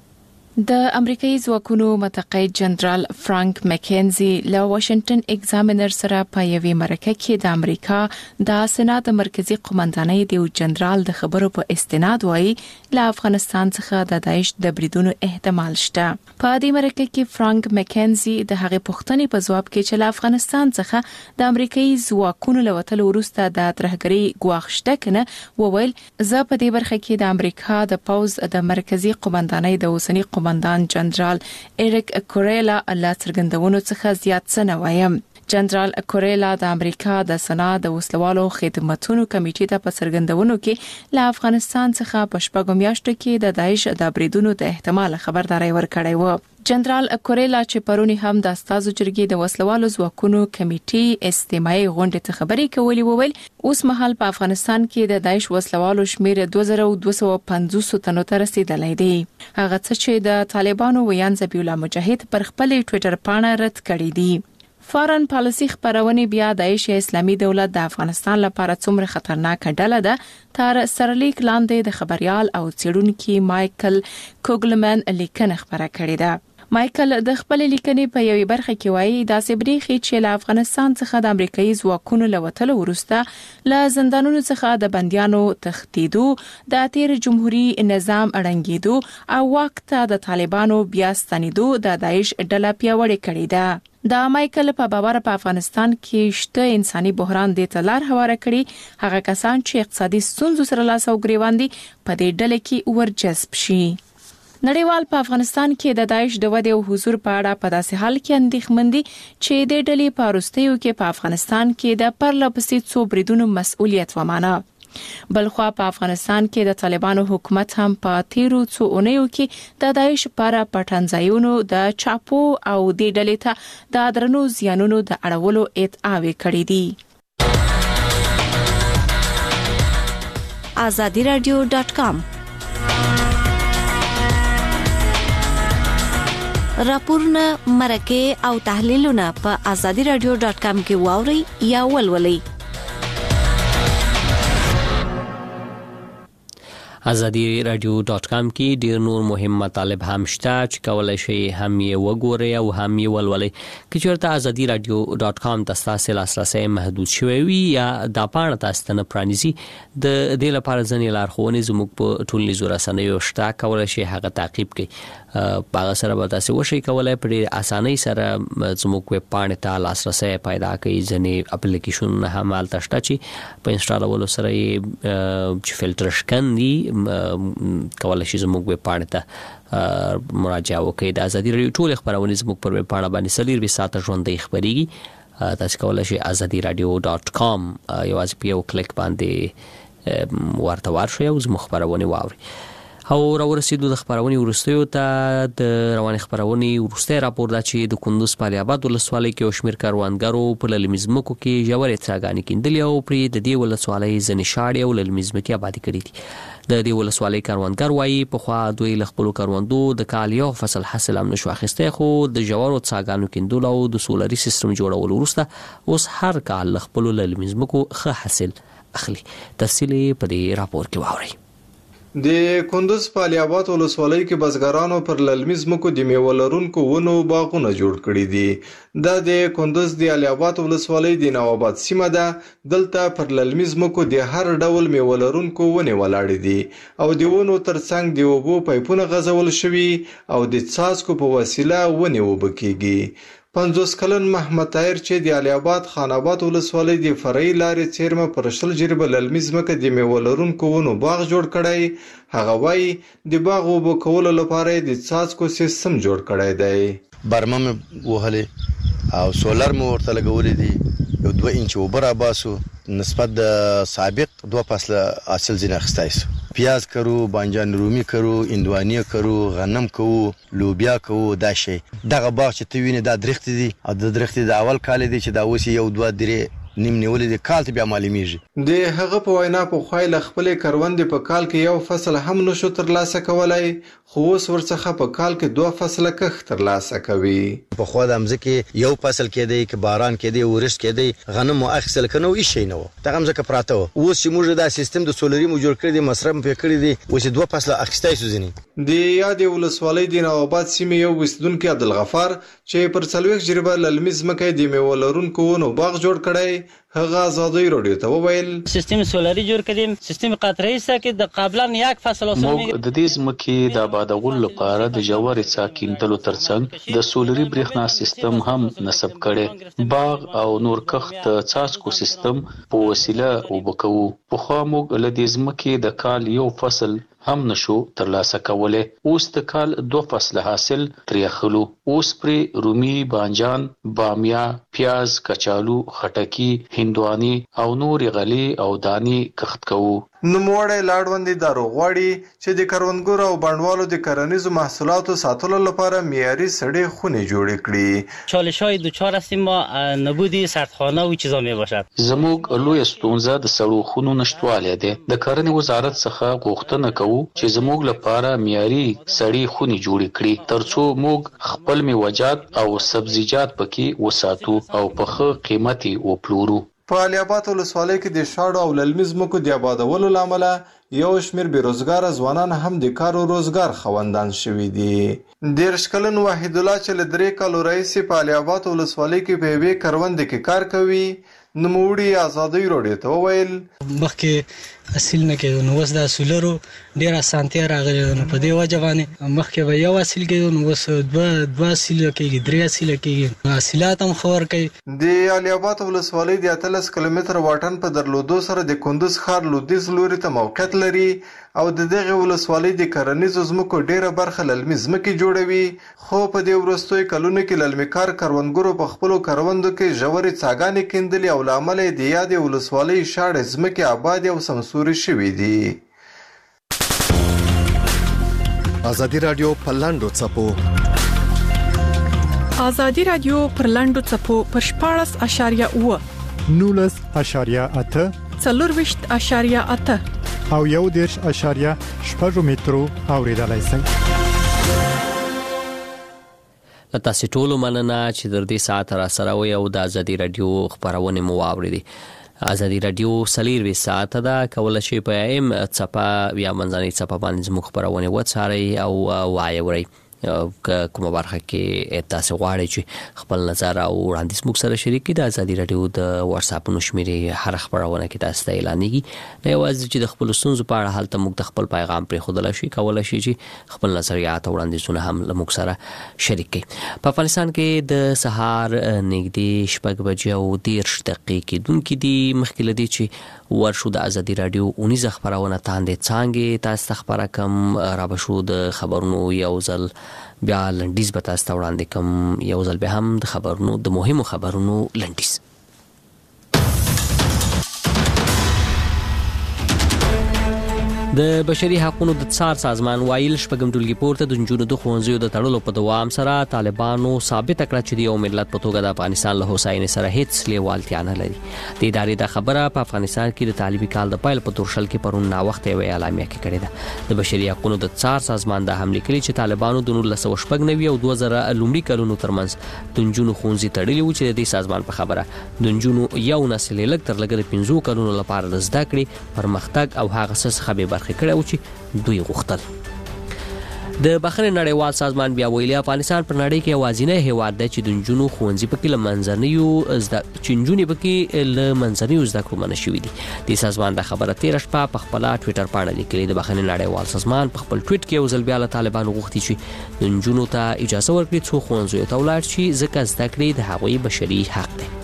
د امریکایي ځواکونو متقاعد جنرال فرانک مکینزي له واشنگټن ایگزامینر سره په یوې مرکه کې د امریکا د سېنات مرکزی قومندانۍ د جنرال د خبرو په استناد وایي له افغانستان څخه د داعش د بریدونو احتمال شته. په دې مرکه کې فرانک مکینزي د هغې پوښتنې په ځواب کې چې له افغانستان څخه د امریکایي ځواکونو له وتلو وروسته د ترهګرۍ ګواښ شته کنه وویل زه په دې برخه کې د امریکا د پوز د مرکزی قومندانۍ د اوسنی قومندان جنرال ایرک کوریلا له څرګندونو څخه زیات څه نه وایم. جنرال کوریلا د امریکا د سنا د وسلوالو خدماتو کمیټې ته په څرګندونو کې له افغانستان څخه په شپږم میاشتو کې د داعش د بریدونو د احتمال خبرداري ورکړې و. جنرال کوریلا چې پرونی هم د استازو جرګې د وسلوالو ځواکونو کمیټې استماعي غونډې ته خبرې کولې وویل اوس مهال په افغانستان کې د داعش وسلوالو شمیر دوه زره دوه سوه پنځوس تنو ته رسیدلی دی. هغه څه چې د طالبانو ویان ذبیح الله مجاهد پر خپل ټوئیټر پاڼه رد کړی دی. فارن پالیسی خبرونه بیا د داعش اسلامي دولت د افغانستان لپاره څومره خطرناک ډله ده تر سرلیک لاندې د خبريال او څېړونکي مایکل کوګلمن لیکنه خبره کړې ده. مایکل د خپل لیکنې په یوې برخه کې وایي دا سبريخي چې له افغانستان څخه د امریکایي ځواکونو لوتلو وروسته له زندانونو څخه د بنديانو تښتیدو، د تیر جمهوریت نظام اړنګېدو او وخت د طالبانو بیا ستنېدو د داعش ډله پیاوړې کړې ده. د مایکل په باور په افغانستان کې شته انساني بحران د تلار هواره کړي هغه کسان چې اقتصادي ستونزو سره لاس او ګریوان دي په دې ډله کې ورجذب شي. نړیوال په افغانستان کې د داعش د ودې او حضور په اړه په داسې حال کې اندېښمن دي چې د ډلې په وروستیو کې په افغانستان کې د پرلپسې څو بریدونو مسؤلیت ومانه. بلخوا په افغانستان کې د طالبانو حکومت هم په تیرو څو اونیو کې د داعش لپاره پټنځایونو د چاپو او د ډلې ته د درنو زیانونو د اړولو ادعاوې کړې دي. azadi radio dot com راپورونه، مرکې او تحلیلونه په azadi radio dot com کې واورئ یا ولولئ. ازادي رادیو ډاټ کام کې ډیر نور مهم مطالب هم شته چې کولای شئ هم یې وګورئ او هم یې ولولئ. که چېرته ازادي رادیو ډاټ کام ته ستاسو لاسرسی محدود شوی وي یا دا پاڼه تاسو ته نه پرانیزي، د دې لپاره ځینې لارښوونې زموږ په ټولنیزو رسنیو شته، کولای شئ هغه تعقیب کړئ. په هغه سره به تاسو وشئ کولای په ډېرې اسانۍ سره زموږ ویب پاڼې ته لاسرسی پیدا کړئ. ځینې اپلیکیشنونه هم هلته شته چې په انسټالولو سره یې چې فلټر شکن دي کولای شي زموږ ویب پاڼې ته مراجعه وکړئ. د ازادي راډیو ټولې خپرونې زموږ پر ویب پاڼه باندې څلور ساعته ژوندۍ خپرېږي. تاسو کولای شئ ازادي راډیو ډاټ کام یوازې په یو کلیک باندې ورته ورشئ او زموږ خپرونې واورئ. او راورسېدو د خپرونې وروستیو ته. د روانې خپرونې وروستی راپور دا چې د کندوز په علي اباد ولسوالۍ کې یو شمېر کروندګرو په للمي ځمکو کې ژورې څاګانې کیندلې او پرې د دې ولسوالۍ ځینې شاړې او للمي ځمکې آبادي کړي دي. د دې ولسوالۍ کروندګر وایي پخوا دوی له خپلو کروندو د کال یو فصل حاصل هم نشو اخیستی، خو د ژورو څاګانو کیندلو او د سولري سیستم جوړولو وروسته اوس هر کال له خپلو للمي ځمکو ښه حاصل اخلي. تفصیل یې په دې راپور کې واورئ. د کندوز په علي اباد ولسوالۍ کې بزګرانو پر للمي ځمکو د میوه لرونکو ونو باغونه جوړ کړي دي. دا د کندوز د علي اباد ولسوالۍ د نواباد سیمه ده. دلته پر للمي ځمکو د هر ډول میوه لرونکو ونې ولاړې دي او د ونو ترڅنګ د اوبو پایپونه غځول شوي او د څاڅکو په وسیله ونې اوبه کیږي. پنځوس کلن محمد طاهر چې د علي اباد خان آباد ولسوالۍ د فرعي لارې څیرمه پر شل جریبه للمي ځمکه د میوه لرونکو ونو باغ جوړ کړی. هغه وایي د باغ اوبه کولو لپاره د څاڅکو سیستم جوړ کړی دی. برمه مې وهلې او سولر مې ورته لګولې دي. یو دوه انچ اوبه راباسو نسبت د سابق دوه فصله حاصل ځینې اخیستی سو. پیاز کرو، بانجان رومي کرو، اندواني کرو، غنم کوو، لوبیا کوو. دا شی دغه باغ چې ته وینې دا درختې دي او د درختې د اول کال دي چې دا اوس یو دوه درې نیم نیولې دي، کال ته بیا معلومیږي. د هغه په وینا پخوا له خپلې کروندې په کال کې یو فصل هم نشو ترلاسه کولی، خو اوس ورڅخه په کال کې دوه فصله کښت ترلاسه کوي. پخوا د مځکې یو فصل کېدی، که باران کېدی، ورښت کېدی، غنم مو اخیستل که نه و، هېڅ شی نه و، دغه مځکه پراته وه. اوس چې موږ دا سیستم د سولري مو جوړ کړی دی، مصرف مو پرې کړی دی، اوس یې دوه فصله اخیستی سو. ځینې د یادې ولسوالۍ د نواباد سیمې یو اوسېدونکي عبدالغفار چې پر څلوېښت جریبه للمي ځمکه یې د میوه لرونکو ونو باغ جوړ کړی، هغه ازادي راډیو ته وویل سیستم سولري جوړ کړم، سیستم قطره‌ای سکه د قابلان یک فصل اوسه موږ د دې ځمکې د آبادولو لپاره د جواري څاکیندلو ترڅنګ د سولري برېښنا سیستم هم نصب کړي. باغ او نور کښت څاڅکو سیستم په وسیله وبکوو. پخوا موږ له دې ځمکې د کال یو فصل هم نشو ترلاسه کوله، اوس د کال دو فصل حاصل ترې اخلو. اوس پرې رومي، بانجان، بامیه، پیاز، کچالو، خټکی، هندواني او نور غلې او دانی کښت کوو. نوموړی لاړوندي دا غواړي چې د کروندګرو او بڼوالو د کرنیزو محصولاتو ساتلو لپاره معیاري سړې خونې جوړې کړي. چالش‌های دوچار هستیم ما، نبودی سردخانه و چیزا میباشد. زموږ لویه ستونزه د سړو خونو نشتوالی دی. د کرنې وزارت څخه غوښتنه کوو چې زموږ لپاره معیاري سړې خونې جوړې کړي ترڅو موږ خپل میوه‌جات او سبزیجات پکې وساتو او په ښه قیمت یې وپلورو. په علي اباد ولسوالۍ کې د شاړو او للمي ځمکو د آبادولو له امله یو شمېر بېروزګاره ځوانان هم د کار او روزګار خاوندان شوي دي. دېرش کلن وحید الله چې له درې کالو راهیسې په علي اباد ولسوالۍ کې په یوې کرونده کې کار کوي، نوموړي ازادي راډیو ته وویل مخکې اصل نه کېدو، نو اوس د سولرو ډېره اسانتیا راغلې ده. نو په دې وجه باندې مخکې به یو اصل کېدو، نو اوس دوه دوه اصله کېږي، درې اصله کېږي، حاصلات هم ښه ورکوي. د علي اباد ولسوالۍ د اتلس کیلومتره واټن په درلودو سره د کندوز ښار لویدیځ لوري ته موقعیت لري او د دغې ولسوالۍ د کرنیزو ځمکو ډېره برخه للمي ځمکې جوړوي. خو په دې وروستیو کلونو کې للمي کار کروندګرو په خپلو کروندو کې ژورې څاګانې کیندلې او له امله یې د یادې ولسوالۍ شاړې ځمکې آبادې او سمسورې شوي دي. ازادي راډیو په لاندو څپو ازادي راډیو پر لاندو څپو پر شپاړس اشاریه اوه نولس اشاریه اته څلورویشت اشاریه اته او یو دیرش اشاریه شپږ مترو اوریدلای شئ. تاسو ټول مننه چې در دې ساعت را سره وي او د ازادي رادیو خبرونه مو واوریدي. ازادي رادیو سلیروي ساعت دا کول شي په ایم چپا یا منځنۍ چپا باندې زموږ خبرونه وڅاري او وایوري کومه برخه کې تاسو غواړئ چې خپل نظر او وړاندیز موږ سره شریک کړئ د ازادي رادیو د واتس اپ نو شمیرې هر خبرونه کې تاسو ته اعلانېږي نه یوازې چې د خپل ستونزو په اړه حالت موږ د خپل پیغام پر خودل شي کولای شي چې خپل نظریات او وړاندیزونه هم موږ سره شریک کړئ په افغانستان کې د سهار نږدې شپږ بجې او دېرش دقیقې دونکې دي مخکې لدی چې ورشو د ازادي رادیو اونیز خبرونه تاندې څنګه تاسو خبره کم را بشو د خبرونو یو ځل بیا لنډیز به تاسو ته وړاندې کوم یو ځل به هم د خبرونو د مهمو خبرونو لنډیز. د بشري حقوقو د څار سازمان وایل شپږم ټولګي پورته د جنونو د خوندزیو د تړلو په دوام سره طالبانو ثابت کړه چې د یو ملت په توګه د افغانستان له هوساینې سره هیڅ لیوالتیا نه لري. د ادارې د خبره په افغانستان کې د طالبي کال د پایل په تورشل کې پرون نا وخت یو اعلامیه کې کړې ده. د بشري حقوقو د څار سازمان د حمله کړي چې طالبانو د نولس سوه شپږ نوي او دوه زره لومړي کلونو ترمنځ د جنونو خوندزي تړلي و چې د دې سازمان په خبره د جنونو یو نسل لږ تر لږه د پنځو کلونو لپاره د زده کړې پرمختګ او هغه څه خبرې برخه کړي چې دوی غوښتل. د بخښنې نړیوال سازمان بیا ویلي افغانستان پر نړۍ کې یوازینی هیواد دی چې د نجونو ښوونځي پکې له منځنیو زده چې نجونې پکې له منځنیو زده کړو منع شوي دي. د سازمان د خبره تېره شپه په خپله ټویټر پاڼه لیکلې. د بخښنې نړیوال سازمان په خپل ټویټ کې یو ځل بیا له طالبانو غوښتي چې د نجونو ته اجازه ورکړي څو ښوونځیو ته ولاړ شي ځکه زده کړې د هغوی بشري حق دی.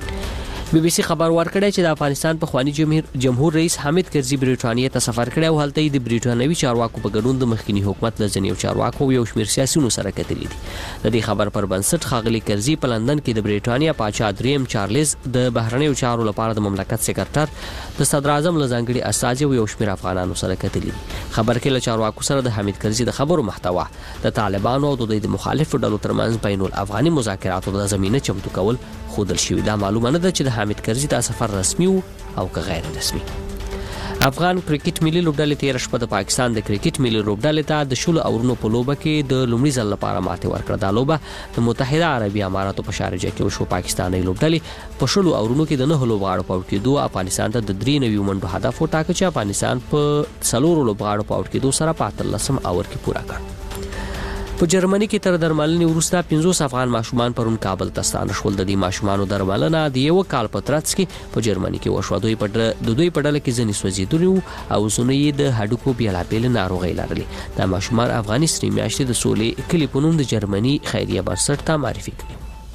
بی بی سی خبر ورکړی چې د افغانستان په خواني جمهور رئیس حامد کرزي بریټانیا ته سفر کړی او هلته د بریټانوي چارواکو په ګډون د مخکنی حکومت له ځینو چارواکو یو شمېر سیاسيونو سره کتلي دي. د دې خبر پر بنسټ ښاغلي کرزي په لندن کې د بریټانیا پاچا دریم چارلز د بهرنیو چارو لپاره د مملکت سکرټر د صدر اعظم له ځانګړي استازي او یو شمېر افغانانو سره کتلي دي. خبر کې له چارواکو سره د حامد کرزي د خبرو محتوا د طالبانو او د دوی د مخالفو ډلو ترمنځ بین الافغاني مذاکراتو د زمینه چمتو کول خودل شوی. دا معلومه نه ده چې د حامد کرزي دا سفر رسمي او که غیر رسمي. افغان کرکټ ملي لوبډلې تېره شپه د پاکستان د کرکټ ملي لوبډلې ته د شلو اورونو په لوبه کې د لومړي ځل لپاره ماتې ورکړه. دا لوبه د متحده عربي اماراتو په شارجه کې وشو. پاکستاني لوبډلې په شلو اورونو کې د نه لوبغاړو په اوټ کېدو افغانستان ته د درې نوي منډو هدف وټاکه چې افغانستان په څلورو لوبغاړو په اوټ کېدو سره په اتلسم اور کې پوره کړ. په جرمني کې تر درملنې وروسته پنځوس افغان ماشومان پرون کابل ته ستانه شول. د دې ماشومانو درملنه د یو کال په ترڅ کې په جرمني کې وشوه. دوی په د دوی په ډله کې ځینې سوځېدلي وو او ځینې یې د هډوکو بېلابېلې ناروغۍ لرلې. دا ماشومان افغاني سرې میاشتې د سولې کلي په نوم د جرمني خیریه بنسټ ته معرفي کړي.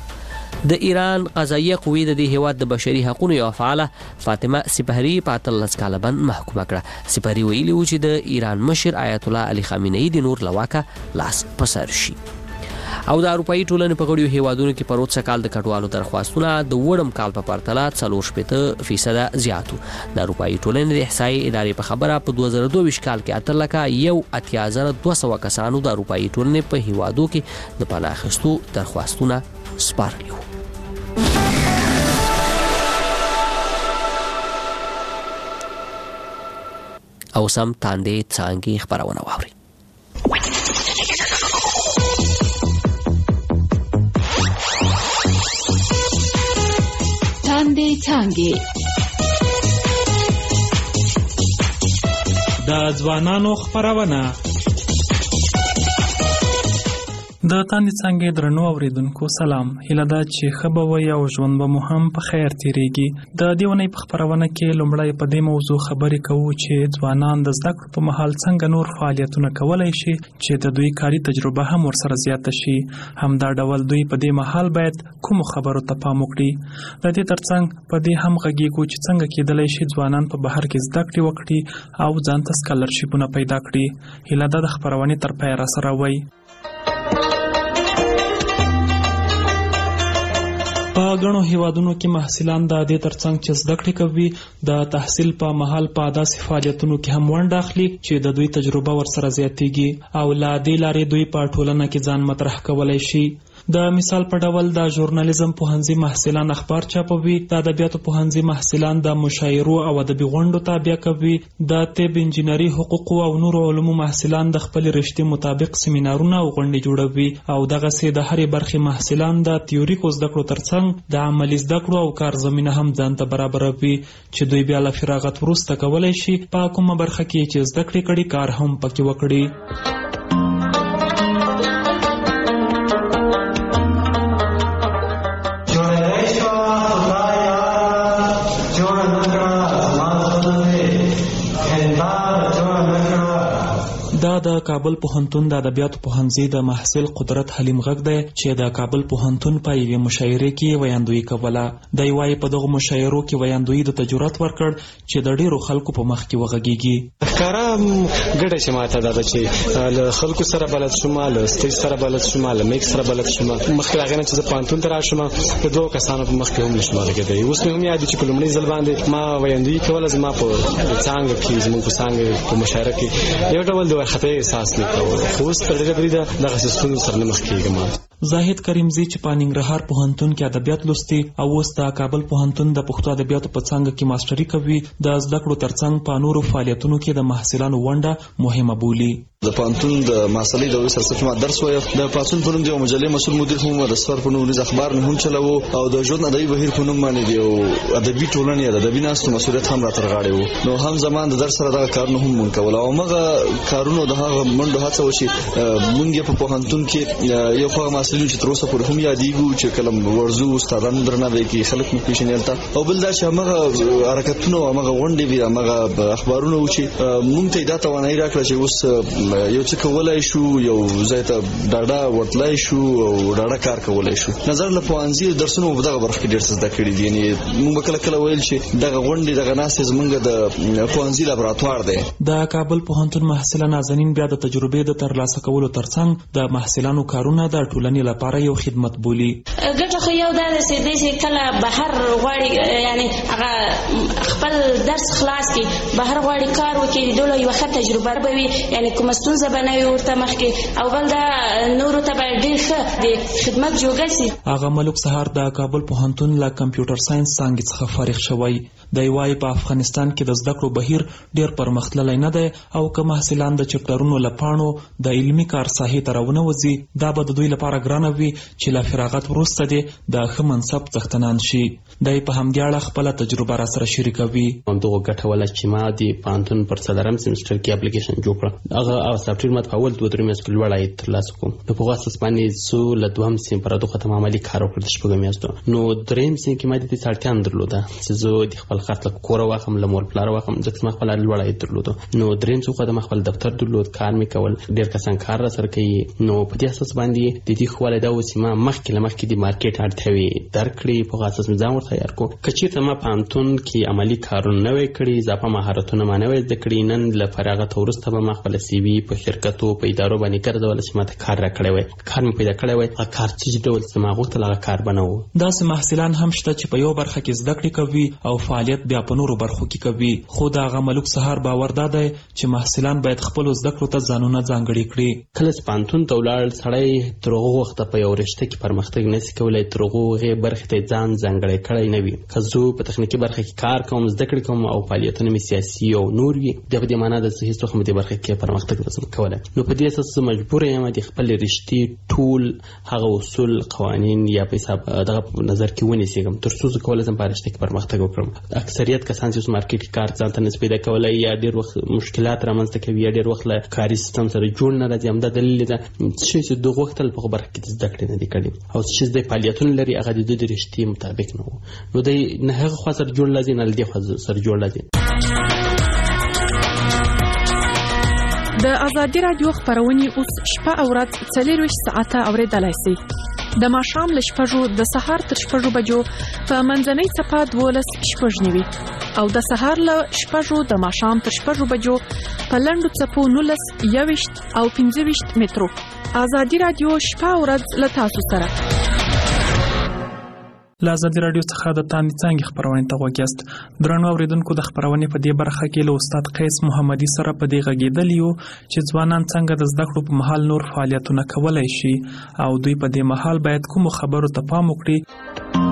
د ایران قضاییه قوې د دې هیواد د بشري حقوقو یو فعاله فاطمه سپهري په اتلس کاله بند محکومه کړه. سپهري ویلي و چې د ایران مشر آیت الله علي خامنه‌ای د نور لواکه لاس په سر شي. او د اروپאי ټولنې په غړیو هیوادونو کې په روز کال د کډوالو درخواستونه د وړم کال په پرتله څلور شپېته فیصده زیاتو. د اروپאי ټولنې د احصایې ادارې په خبره په دوه زره دوه ویشت کال کې اتر لکه یو اتیا زره دوه سوه کسانو د اروپאי ټولنې په هیوادو کې د پناه اخیستو درخواستونه سپارلي وو. او سم تاندې څانګې خبرونه واوري. تاندې څانګې د ځوانانو خبرونه د تاندې څانګې درنو اوریدونکو سلام. هیله ده چې ښه به وئ او ژوند به مو هم په خیر تیریږي. د دې اونۍ په خپرونه کې لومړی په دې موضوع خبرې کوو چې ځوانان د زده کړو په مهال څنګه نور فعالیتونه کولی شي چې د دوی کاري تجربه هم ورسره زیاته شي. همدا ډول دوی په دې مهال باید کومو خبرو ته پام وکړي. د دې ترڅنګ په دې هم غږیږو چې څنګه کېدلی شي ځوانان په بهر کې زده کړې وکړي او ځان ته سکالرشیپونه پیدا کړي. هیله ده د خپرونې تر پایه راسره وئ. په غنو هیوادونو کې محصلان د دې ترڅنګ چې زده کړې کوي د تحصیل په مهال په داسې فعالیتونو کې هم ونډه اخلي چې د دوی تجربه ورسره زیاتېږي او له دې لارې دوی په ټولنه کې ځان مطرح کولی شي. د مثال په ډول د ژورنالیزم پوهنځي محصلان اخبار چاپوي، د ادبیاتو پوهنځي محصلان د مشاعرو او ادبي غونډو تابع کوي، د طب، انجینري، حقوق او نورو علومو محصلان د خپل رشتې مطابق سیمینارونه او غونډې جوړوي، او دغه سي د هرې برخې محصلان د تیوریکو زده کړو ترڅنګ د عملي زده کړو او کار زمینه هم ځان ته برابروي چې دوی بیا له فراغت وروسته کولی شي په کومه برخه کې چې زده کړې کړي کار هم پکې وکړي. دا د کابل پوهنتون د ادبیاتو پوهنځي د محصل قدرت حلیم غږ دی چې د کابل پوهنتون په یوې مشاعرې کې ویاندویي کوله. دی وایي په دغو مشاعرو کې ویاندویي د تجربت ورکړ چې د ډیرو خلکو په مخ کې وغږیږي. ښکاره ګټه چې ماته دا ده چې له خلکو سره بلد شوم، له سټیج سره بلد شوم، له میک سره بلد شوم. مخکې له هغې نه چې زه پوهنتون ته راشم د دوو کسانو په مخ کې هم نشم غږېدی. اوس مې هم یاد دي چې په لومړي ځل باندې ما ویاندویي کوله، زما په څانګه کې زموږ په څانګه په مشاعره کې یو ډول د وارخطۍ احساس نه کوم، خو اوس تر ډېره بریده دغسې ستونزو سره نه مخ کېږم. زاهد کریمزی چې په ننګرهار پوهنتون کې ادبیات لوستي او اوس د کابل پوهنتون د پښتو ادبیاتو په څانګه کې ماستري کوي، د زده کړو ترڅنګ په نورو فعالیتونو کې د محصلانو ونډه مهمه بولي. د پوهنتون د محصلۍ د سلسله ما درس وایم، د پاڅون په نوم د مجلې مسؤل مدیر هم، د سفر په نوم د اخبار نه هم چلوو، او د ژوند ادبي بهیر په نوم باندې دی او ادبي ټولنې د ادبي ناستو مسؤلیت هم راتر غاړې وو. نو هم زمان د درس سره دغه کارونه هم مونږ کول، او هغه کارونه د هغه منډو هڅه وشي. مونږ په پوهنتون کې یو خو محصلین چې تر اوسه پورې هم یادېږو چې کله ورزو استادانو درناوی کوي، خلک مو پیژني هلته. او بل دا چې هغه حرکتونه او هغه غونډې وي، هغه اخبارونه و چې مونږ ته دا توانایي راکړه چې اوس یو څه کولای شو، یو ځای ته ډاډه ورتلای شو او ډاډه کار کولای شو. نظر له پوهنځي درسونو په دغه برخه کې ډېر څه زده کړي دي. یعنې موږ به کله کله ویل چې دغه غونډې دغه ناستې زموږ د پوهنځي لابراتوار دی. د کابل پوهنتون محصله نازنین بیا د تجربې د ترلاسه کولو ترڅنګ د محصلانو کارونه د ټولنې لپاره یو خدمت بولي. ګټه خو یو دا ده چې کله بهر غواړي، یعنی هغه خپل درس خلاص کړي، بهر غواړي کار وکړي، دوی یوه ښه تجربه به وي، یعنی کومه ستونزه به نه وي ورته مخکې، او بل دا نورو ته به ډېر ښه د خدمت جوګه سي. هغه ملک سهار د کابل پوهنتون له کمپیوټر ساینس څانګې څخه فارغ شوی. دی وایي په افغانستان کې د زده کړو بهیر ډېر پرمختللی نه دی، او که محصلان د چپټرونو له پاڼو د علمي کار ساحې ته راونه دا به د دوی لپاره ګرانه وي چې له فراغت وروسته دې د ښه منصب څښتنان شي. دی په همدې اړه خپله تجربه را سره شریکوي. همدغه ګټه وله چې ما د پوهنتون پر څلورم سیمسټر کې اپلیکیشن جوړ کړه. هغه هغه سافټویر ما په اول دوه درې میاشتو کې لوړ عاید ترلاسه کړم. نو په هغه اساس باندې زه له دوهم سیم پر دغه ختم عملي کار وکړ د شپږو میاشتو. نو درېیم سیم کې ما د دې اړتیا نه درلوده چې زه د خپل خرڅ له کوره واخلم، له مور پلاره واخلم، ځکه ما خپل لوړ عاید درلوده. نو درېیم څه خو د خپل دفتر درلود، کار مې کول، ډېر کسان کار را سره کوي. نو په دې اساس باندې د دې خو ولدا و چې ما مخکې له مخکې د مارکیټ اړتیاوې درک کړې، په هغه اساس مې ځان ورته تیار کړو. که چېرته ما پوهنتون کې عملي کارونه نه وی کړي، اضافه مهارتونه ما نه وی زده کړي، نن له فراغت وروسته به ما خپل سی وي په شرکتو په ادارو باندې ګرځول چې ما ته کار راکړی وای، کار مې پیدا کړی وای. هغه کار چې ډول چې ما غوښتل هغه کار به نه و. داسې محصلان هم شته چې په یو برخه کې زده کړې کوي او فعالیت بیا په نورو برخو کې کوي. خو د هغه ملک سهار باور دا دی چې محصلان باید خپلو زده کړو ته ځانونه ځانګړي کړي. کله چې پوهنتون ته ولاړ سړی تر هغه وخته په یو رشته کې پرمختګ نشي کولی، تر هغې برخې ته ځان ځانګړی کړی نه وي. که زه په تخنیکي برخه کې کار کوم، زده کړې کوم او فعالیتونه مې سیاسي او نور وي، د په دې معنا ده چې هېڅ وخت مې دې برخه کې پرمختګ نشم کولی. نو په دې اساس زه مجبور یم د خپلې رشتې ټول هغه اصول، قوانین یا په حساب دغه په نظر کې ونیسم تر څو زه کولی شم په رشته کې پرمختګ وکړم. اکثریت کسان چې اوس مارکیټ کې کار ځان ته نشي پیدا کولی، یا ډېر وخت مشکلات رامنځته کوي، یا ډېر وخت له کاري سیستم سره جوړ نه راځي. همدا دلیل دی چې د غوښتل په برخه کې زده کړې نه دي کړي، او چې د فعالیتونو لري هغه د دوی د رشتې مطابق نه و. نو دی نه هغه خوا سره جوړ لازم، نه له دې خوا سره جوړ لازم. د ازادي رادیو خبرونه اوس شپه او ورځ څلورویشت ساعته اوریدلای شئ. د ماښام له شپږو د سهار تر شپږو بجو په منځنۍ څپه دولس شپږ نوي، او د سهار له شپږو د ماښام تر شپږو بجو په لنډو څپو نولس یوویشت او پنځه ویشت مترو. ازادي رادیو شپه او ورځ له تاسو سره. له ازادي راډیو څخه د تاندې څانګې خپرونې ته غوږ یاست. درنو اورېدونکو، د خپرونې په دې برخه کې له استاد قیس محمدي سره په دې غږېدلي یو چې ځوانان څنګه د زده کړو په مهال نور فعالیتونه کولی شي او دوی په دې مهال باید کومو خبرو ته پام وکړي.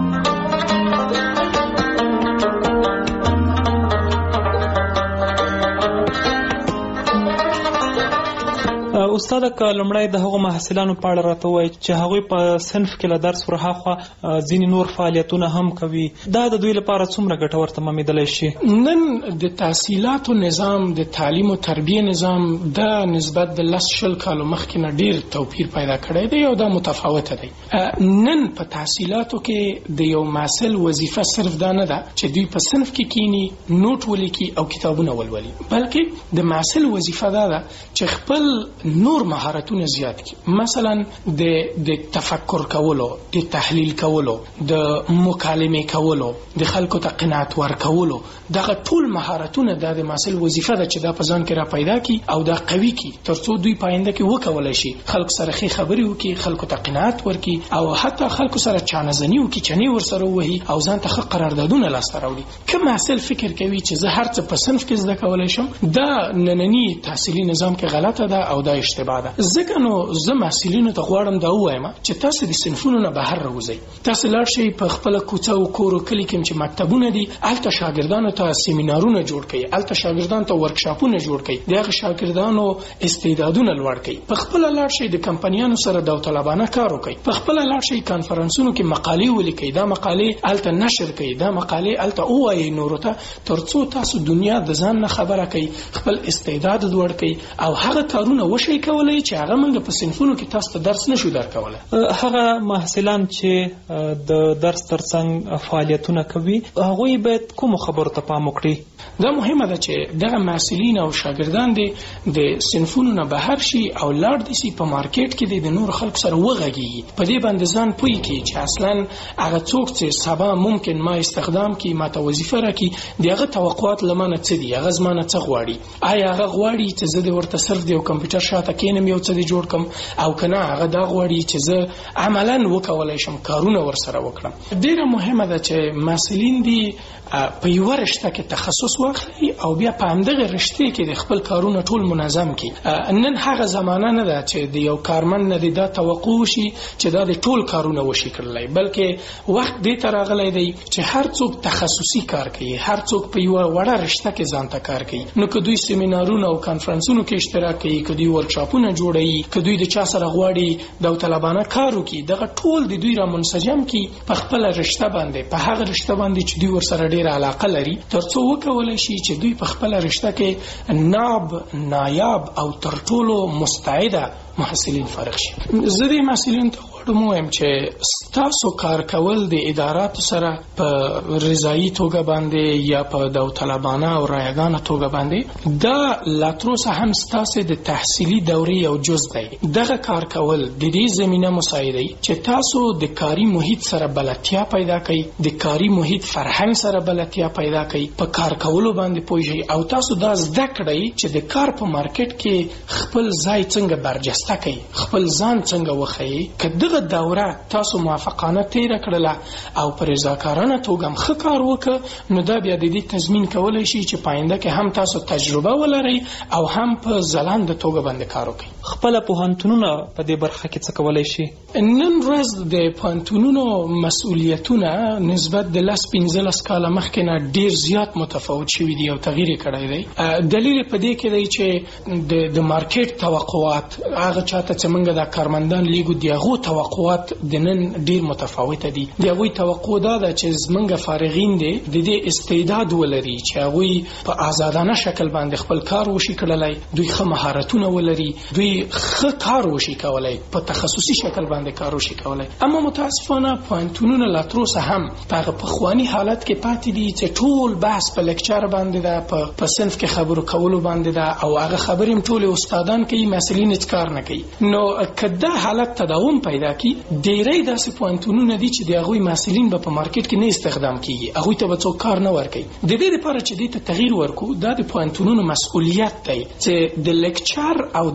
استاد که لمړی د هغو محصلانو په اړه راته ووایي چې هغوی په صنف کې له درس ورهاخوا ځینې نور فعالیتونه هم کوي، دا د دوی لپاره څومره ګټور تمامېدلی شي؟ نن د تحصیلاتو نظام، د تعلیم او تربیه نظام د نسبت د لس شل کالو مخکې نه ډېر توپیر پیدا کړی دی او دا متفاوته دی. نن په تحصیلاتو کې د یو محصل وظیفه صرف دا نه ده چې دوی په صنف کې کینی نوټ ولیکي او کتابونه ولولي، بلکې د محصل وظیفه دا ده چې خپل نور مهارتونه زیات کی. مثلا د د تفکر کولو، د تحلیل کولو، د مکالمه کولو، د خلکو ته قناعت ورکولو، دغه ټول مهارتونه د محصل وظیفه ده چې دا په ځان کې را پیدا کی او دا قوي کی ترڅو دوی پاینده کې وکولای شي خلکو سره ښه خبرې وکړي، خلکو ته قناعت ورکړي او حتی خلکو سره چانهزنی وکړي، چنې ورسره وهي او ځان ته ښه قراردادونه لاسته راوړي. که محصل فکر کوي چې زه هر څه په صنف کې زده کولی شم، دا نننی تحصیلي نظام کې غلطه ده او دا اشتباه ده. ځکه نو زه محصلینو ته غواړم دا ووایم چې تاسو د صنفونو نه بهر راوځئ، تاسو لاړ شئ په خپله کوڅه او کور او کلي کې چې مکتبونه دي، هلته شاګردانو ته سیمینارونه جوړ کړئ، هلته شاګردانو ته ورکشاپونه جوړ کړئ، د هغه شاګردانو استعدادونه لوړ کړئ. په خپله لاړ شئ د کمپنیانو سره داوطلبانه کار وکړئ، په خپله لاړ شئ کانفرنسونو کې مقالې ولیکئ، دا مقالې هلته نشر کړئ، دا مقالې هلته ووایئ نورو ته، ترڅو تاسو دنیا د ځان نه خبره کړئ، خپل استعداد لوړ کړئ او هغه کارونه وشئ کولی چې هغه موږ په صنفونو کې تاسو ته درس نشو درکولی. هغه محصلان چې د درس ترڅنګ فعالیتونه کوي، هغوی باید کومو خبرو ته پام وکړي؟ دا مهمه ده چې دغه محصلین او شاګردان دي د صنفونو نه بهر شي او لاړ دي سي په مارکیټ کې د نور خلکو سره وغږیږي، په دې باندې ځان پوي کړي چې اصلا هغه څوک چې سبا ممکن ما استخدام کړي، ما ته وظیفه راکړي، دغه توقعات لمنه څه دي، هغه زما نه څه غواړي، آیا هغه غواړي چې زه د ورته صرف د یو کمپیوټر شاته کینم یو څه دی جوړ کم او کنه هغه دا غواړي چې زه عملاً وکولای شم کارونه ورسره وکړم. ډیره مهمه ده چې محصلین دي په یو رشته کې تخصص واخلي او بیا په همدغه رشته کې د خپل کارونه ټول منظم کړي. نن هغه زمانه نه ده چې د یو کارمند نه دا توقع شي چې دا د ټول کارونه وشي کړلای، بلکې وخت دې ته راغلی دی چې هر څوک تخصصي کار کوي، هر څوک په یو وړه رشته کې ځان ته کار کوي. نو که دوی سیمینارونه او کانفرنسونو کې اشتراک کوي، که دوی ورکشاپونه جوړوي، که دوی د چا سره غواړي داوطلبانه کار وکړي، دغه ټول د دوی را منسجم کړي په خپله رشته باندې، په هغه رشته باندې چې دوی ورسره ډېره علاقه لري، ترڅو وکولای شي چې دوی په خپله رشته کې ناب، نایاب او تر ټولو مستعده محصلین فارغ شي. زه دې محصلین ته غواړم ووایم چې ستاسو کار کول د اداراتو سره په رضایي توګه باندې یا په داوطلبانه او رایګانه توګه باندې دا لا تروسه هم ستاسو د تحصیلي دورې یو جز دی. دغه کار کول د دې زمینه مساعدوي چې تاسو د کاري محیط سره بلدتیا پیدا کړئ، د کاري محیط فرهنګ سره بلدتیا پیدا کړئ، په کار کولو باندې پوه شئ او تاسو دا زده کړئ چې د کار په مارکیټ کې خپل ځای څنګه برجسته کړئ، خپل ځان څنګه وښیئ. که دغه دوره تاسو موافقانه تیره کړله او په رضاکارانه توګه هم ښه کار وکړه، نو دا بیا د دې تضمین کولی شي چې په آینده کې هم تاسو تجربه ولرئ او هم په ځلانده توګه باندې کار وکړئ. خپله پوهنتونونه په دې برخه کې څه کولی شي؟ نن ورځ د پوهنتونونو مسؤلیتونه نسبت د لس پنځلس کاله مخکې نه ډېر زیات متفاوت شوي دي او تغییر یې کړی دی. دلیل په دې کې دی چې د مارکیټ توقعات، هغه چاته چې موږ د کارمندان لیږو، د هغو توقعات د نن ډېر متفاوته دي. د هغوی توقع دا ده چې زموږ فارغین دي د دې استعداد ولري چې هغوی په آزادانه شکل باندې خپل کار وشي کړلی، دوی ښه مهارتونه ولري، دوی ښه کار وشي کولی، په تخصصي شکل باندې کار وشي کولی. اما متاسفانه پوهنتونونه لا تروسه هم په هغه پخواني حالت کې پاتې دي چې ټول بحث په لیکچر باندې ده، په صنف کې خبرو کولو باندې ده او هغه خبرې هم ټولې استادان کوي، محصلین هېڅ کار نه کوي. نو که دا حالت تداوم پیدا کړي، ډېری داسې پوهنتونونه دي چې د هغوی محصلین به په مارکیټ کې نه استخدام کېږي، هغوی ته به څوک کار نه ورکوي. د دې لپاره چې دې ته تغییر ورکړو، دا د پوهنتونونو مسؤلیت دی چې د لیکچر او د درس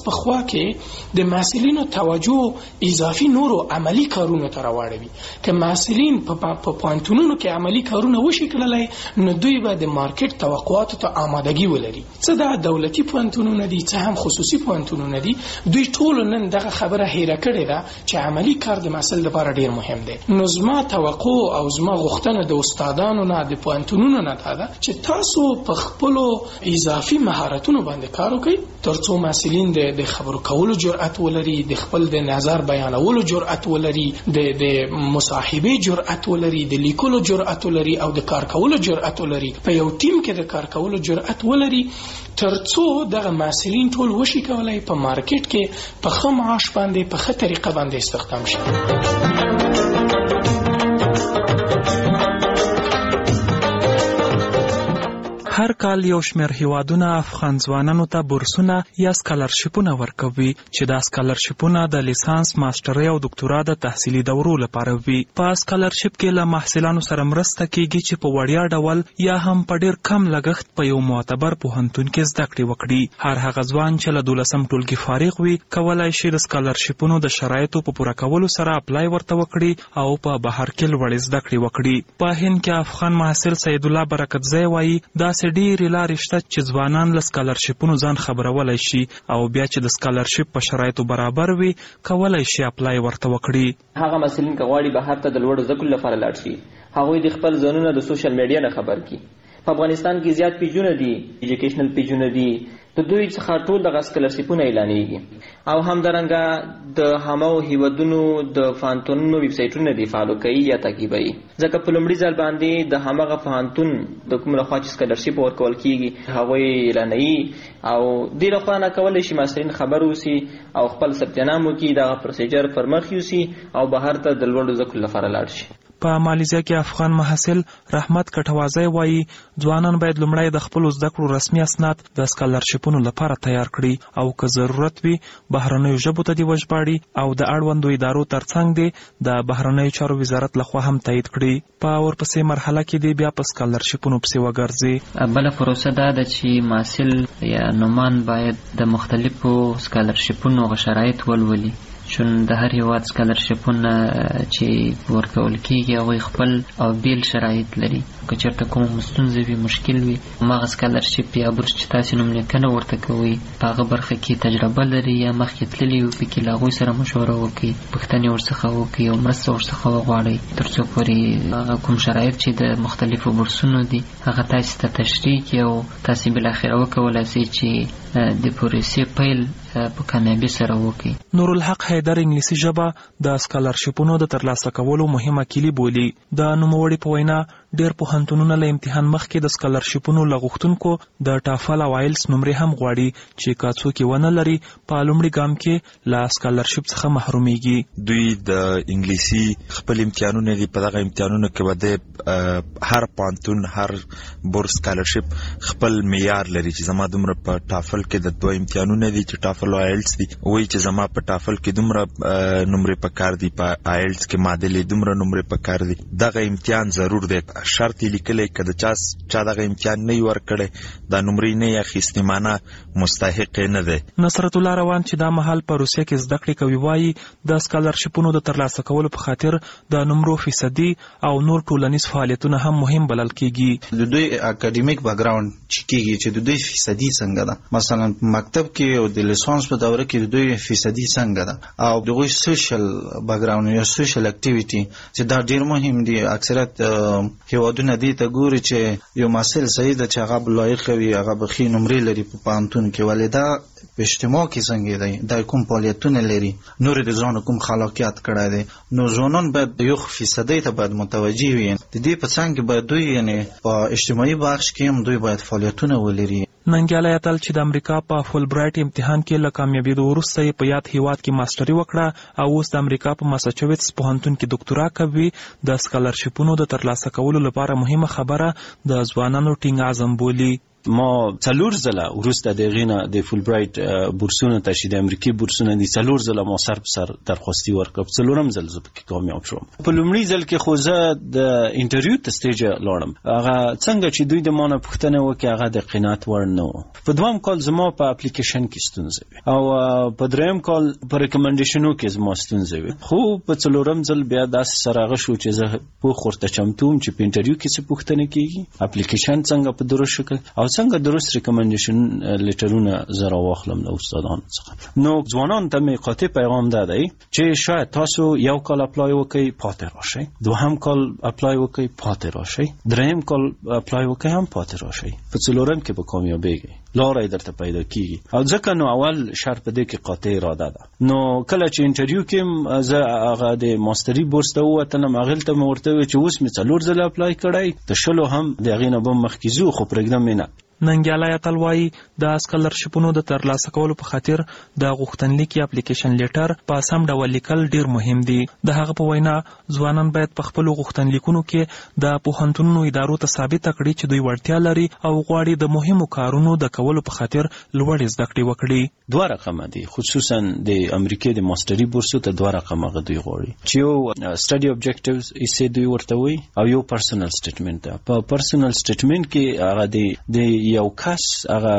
په خوا کې د محصلینو توجه اضافي نورو عملی کارونو ته راوړوي که محصلین په پوهنتونونو کې عملی کارونه وشي کړلای نو دوی به د مارکیټ توقعاتو ته آمادګي ولري. څه دا دولتي پوهنتونونه دي څه هم خصوصي پوهنتونونه دي، دوی ټول نن دغه خبره هیره کړې ده چې عملی کار د محصل لپاره ډیر مهم دی. نو زما توقع او زما غوښتنه د استادانو نه د پوهنتونونو نه ده چې تاسو په خپل اضافي مهارتونو باندې کار وکړئ ترڅو محصلین د خبرو کولو جرأت ولري، د خپل د نظر بیانولو جرأت ولري، د د مصاحبه جرأت ولري، د لیکلو جرأت ولري او د کار کولو جرأت ولري، په یو ټیم کې د کار کولو جرأت ولري ترڅو دغه محصلین ټول وشي کولای په مارکیټ کې په ښه معاش باندې په ښه طریقه باندې استخدام شي. هر کال یو شمېر هیوادونه افغان ځوانانو ته بورسونه یا سکالرشیپونه ورکوي چې دا سکالرشیپونه د لیسانس، ماسترۍ او دکتورا د تحصیلي دورو لپاره وي. په سکالرشیپ کې له محصلانو سره مرسته کیږي چې په وړیا ډول یا هم په ډیر کم لګښت په یو معتبر پوهنتون کې زده کړې وکړي. هر هغه ځوان چې له دولسم ټولګي فارغ وي کولای شي د سکالرشیپونو د شرایطو په پوره کولو سره اپلای ورته وکړي او په بهر کې لوړې زده کړې وکړي. په هند کې افغان محصل سید الله برکتزی وایي داسې ډېرې لارې شته چې ځوانان له سکالرشیپونو ځان خبرولی شي او بیا چې د سکالرشیپ په شرایطو برابر وي کولی شي اپلای ورته وکړي. هغه محصلین که غواړي بهر ته د لوړو زده کړو لپاره لاړ شي هغوی د خپل ځانونه د سوشل میډیا نه خبر کړي. په افغانستان کې زیات پیجونه دي، ایجوکیشنل پیجونه دي، د دوی څخه ټول دغه سکالرشیپونه اعلانېږي او همدارنګه د همو هیوادونو د پوهنتونونو ویب سایټونه دي فالو کوي یا تعقیبوي ځکه په لومړي ځل باندې د همغه پوهنتون د کوم لخوا چې سکالرشیپ ورکول کیږي هغوی اعلانوي او دې لخوا نه کولی شي محصلین خبر اوسي او خپل ثبت نام وکړي، دغه پروسیجر پر مخ یوسي او بهر ته د لوړو زده کړو لپاره لاړ شي. په مالیزیا کې افغان محصل رحمت کټوازی وایي ځوانان باید لومړی د خپلو زده کړو رسمي اسناد د سکالرشیپونو لپاره تیار کړي او که ضرورت وي بهرنیو ژبو ته دې وژباړي او د اړوندو ادارو ترڅنګ دې د بهرنیو چارو وزارت لخوا هم تایید کړي. په ورپسې مرحله کې دې بیا په سکالرشیپونو پسې وګرځي. بله پروسه دا ده چې محصل یا نومان باید د مختلفو سکالرشیپونو شرایط ولولي چون د هر هیواد سکالرشیپونه چې ورکول کیږي هغوی خپل او بیل شرایط لري. که چېرته کومه ستونزه وي مشکل وي هماغه سکالرشیپ یا بورس چې تاسې نوم لیکنه ورته کوئ په هغه برخه کې تجربه لري یا مخکې تللي وي پکې له هغوی سره مشوره وکړئ، پوښتنې ورڅخه وکړئ او مرسته ورڅخه وغواړئ تر څو پورې هغه کوم شرایط چې د مختلفو بورسونو دي هغه تاسې ته تشریح کړي او تاسې بالاخره وکولای شئ چې د پروسې پیل په کامیابی سره وکړي. نورالحق حیدر انګلیسي ژبه د سکالرشیپونو د ترلاسه کولو مهمه کیلي بولي. د نوموړي په وینا ډېر پوهنتونونه له امتحان مخکې د سکالرشیپونو له غوښتونکو د ټافل او آیلس نمرې هم غواړي چې که څوک یې ونه لري په لومړي ګام کې له سکالرشیپ څخه محرومیږي. دوی د انګلیسي خپل امتحانونه دي، په دغه امتحانونو کې به د هر پوهنتون هر بورس سکالرشیپ خپل معیار لري چې زما دومره په ټافل کې د دوه امتحانونه دي چې ټافل او آیلس دي، وایي چې زما په ټافل کې دومره نمرې پکار دي، په آیلس کې معادلې دومره نمرې پکار دي. دغه امتحان ضرور دی، شرط یې لیکلی که د چا چا دغه امتحان نه وي ورکړی دا نمرې نه یې اخیستې معنه مستحق یې نه دی. نصرت الله روان چې دا مهال په روسیه کې زده کړې کوي وایي د سکالرشیپونو د ترلاسه کولو په خاطر د نمرو فیصدي او نور ټولنیز فعالیتونه هم مهم بلل کیږي. د دوی اکاډمیک بیکګراوند چې کیږي چې د دوی فیصدي څنګه ده، مثلا مکتب کې او د لیسانس په دوره کې د دوی فیصدي څنګه ده او دغه سوشل بیکګراوند یا سوشل اکټیویټي چې دا ډیر مهم دي. اکثریت هیوادونه دې ته ګوري چې یو محصل صحیح ده چې هغه لایق وي، هغه به ښې نمرې لري په پوهنتون کې، ولې دا په اجتماع کې څنګه دی، دا کوم فعالیتونه لري، نور د ځان کوم خلاقیت کړی دی. نو ځوانان باید یو فیصدي ته باید متوجه وي. د دې په څنګ کې باید دوی یعنی په اجتماعي بخش کې هم دوی باید فعالیتونه ولري. ننګیالی اتل چې د امریکا په فول برایټ امتحان کې له کامیابېدو وروسته یې په یاد هیواد کې ماسټري وکړه او اوس د امریکا په ماساچوټس پوهنتون کې ډاکټورا کوي. د سکالرشیپونو د ترلاسه کولو لپاره مهمه خبره د ځوانانو ټینګ عزم بولي. ما څلور ځله وروسته د غینه د فول برایټ بورسونه ته چې د امریکای بورسونه دي څلور ځله ما سر په سر درخواستي ورکړ څلورم ځل زه پکې کامیاب شوم. په لومړي ځل کې خو زه د انټرویو ته سټیج لاړم هغه څنګه چې دوی د مانه پوښتنه وکړه هغه د قناعت وړ نه و. په دوام کال زما په اپلیکیشن کې ستونزه وي او په دریم کال په ریکمنډیشنو کې زما ستونزه وي. خو په څلورم ځل بیا داسې سره شو چې زه په خورته چمتوم چې په انټرویو کې څه پوښتنه کیږي اپلیکیشن څنګه په درست شکل او څنګه درست ریکمنډیشن لیټرونه زرا واخلم له استادانو څخه. نو ځوانان ته مې قاطع پیغام ده دی چې شاید تاسو یو کال اپلای وکړئ پاتې راشئ، دوهم کال اپلای وکړئ پاتې راشئ، دریم کال اپلای وکړئ هم پاتې راشئ، په څلورم کې به کامیابیږئ، لاره درته پیدا کیږي. او ځکه نو اول شرط په دې کې قاطع اراده ده. نو کله چې انټرویو کې زه هغه د ماستري بورس ته ووتلم هغې ته مې ورته وویل چې اوس مې څلور ځله اپلای کړی د شلو هم د هغې نه به مخکې ځو خو پرېږدم مې نه. ننګیالی اتل وایي د سکالرشپونو د ترلاسه کولو په خاطر د غوښتنلیک یا اپلیکیشن لیټر په سم ډول لیکل ډیر مهم دي. د هغه په وینا ځوانان باید په خپلو غوښتنلیکونو کې د پوهنتونونو ادارو ته ثابته کړي چې دوی وړتیا لري او غواړي د مهمو کارونو د کولو په خاطر لوړې زده کړې وکړي. دوه رقمه دي، خصوصا د امریکای د ماستري بورسو ته دوه رقمه غو دوی غواړي چې یو سټډي اوبجیکټیوز یې دوی ورته وایي او یو پرسنل سټیټمنټ ده. په پرسنل سټیټمنټ کې هغه د یو کس هغه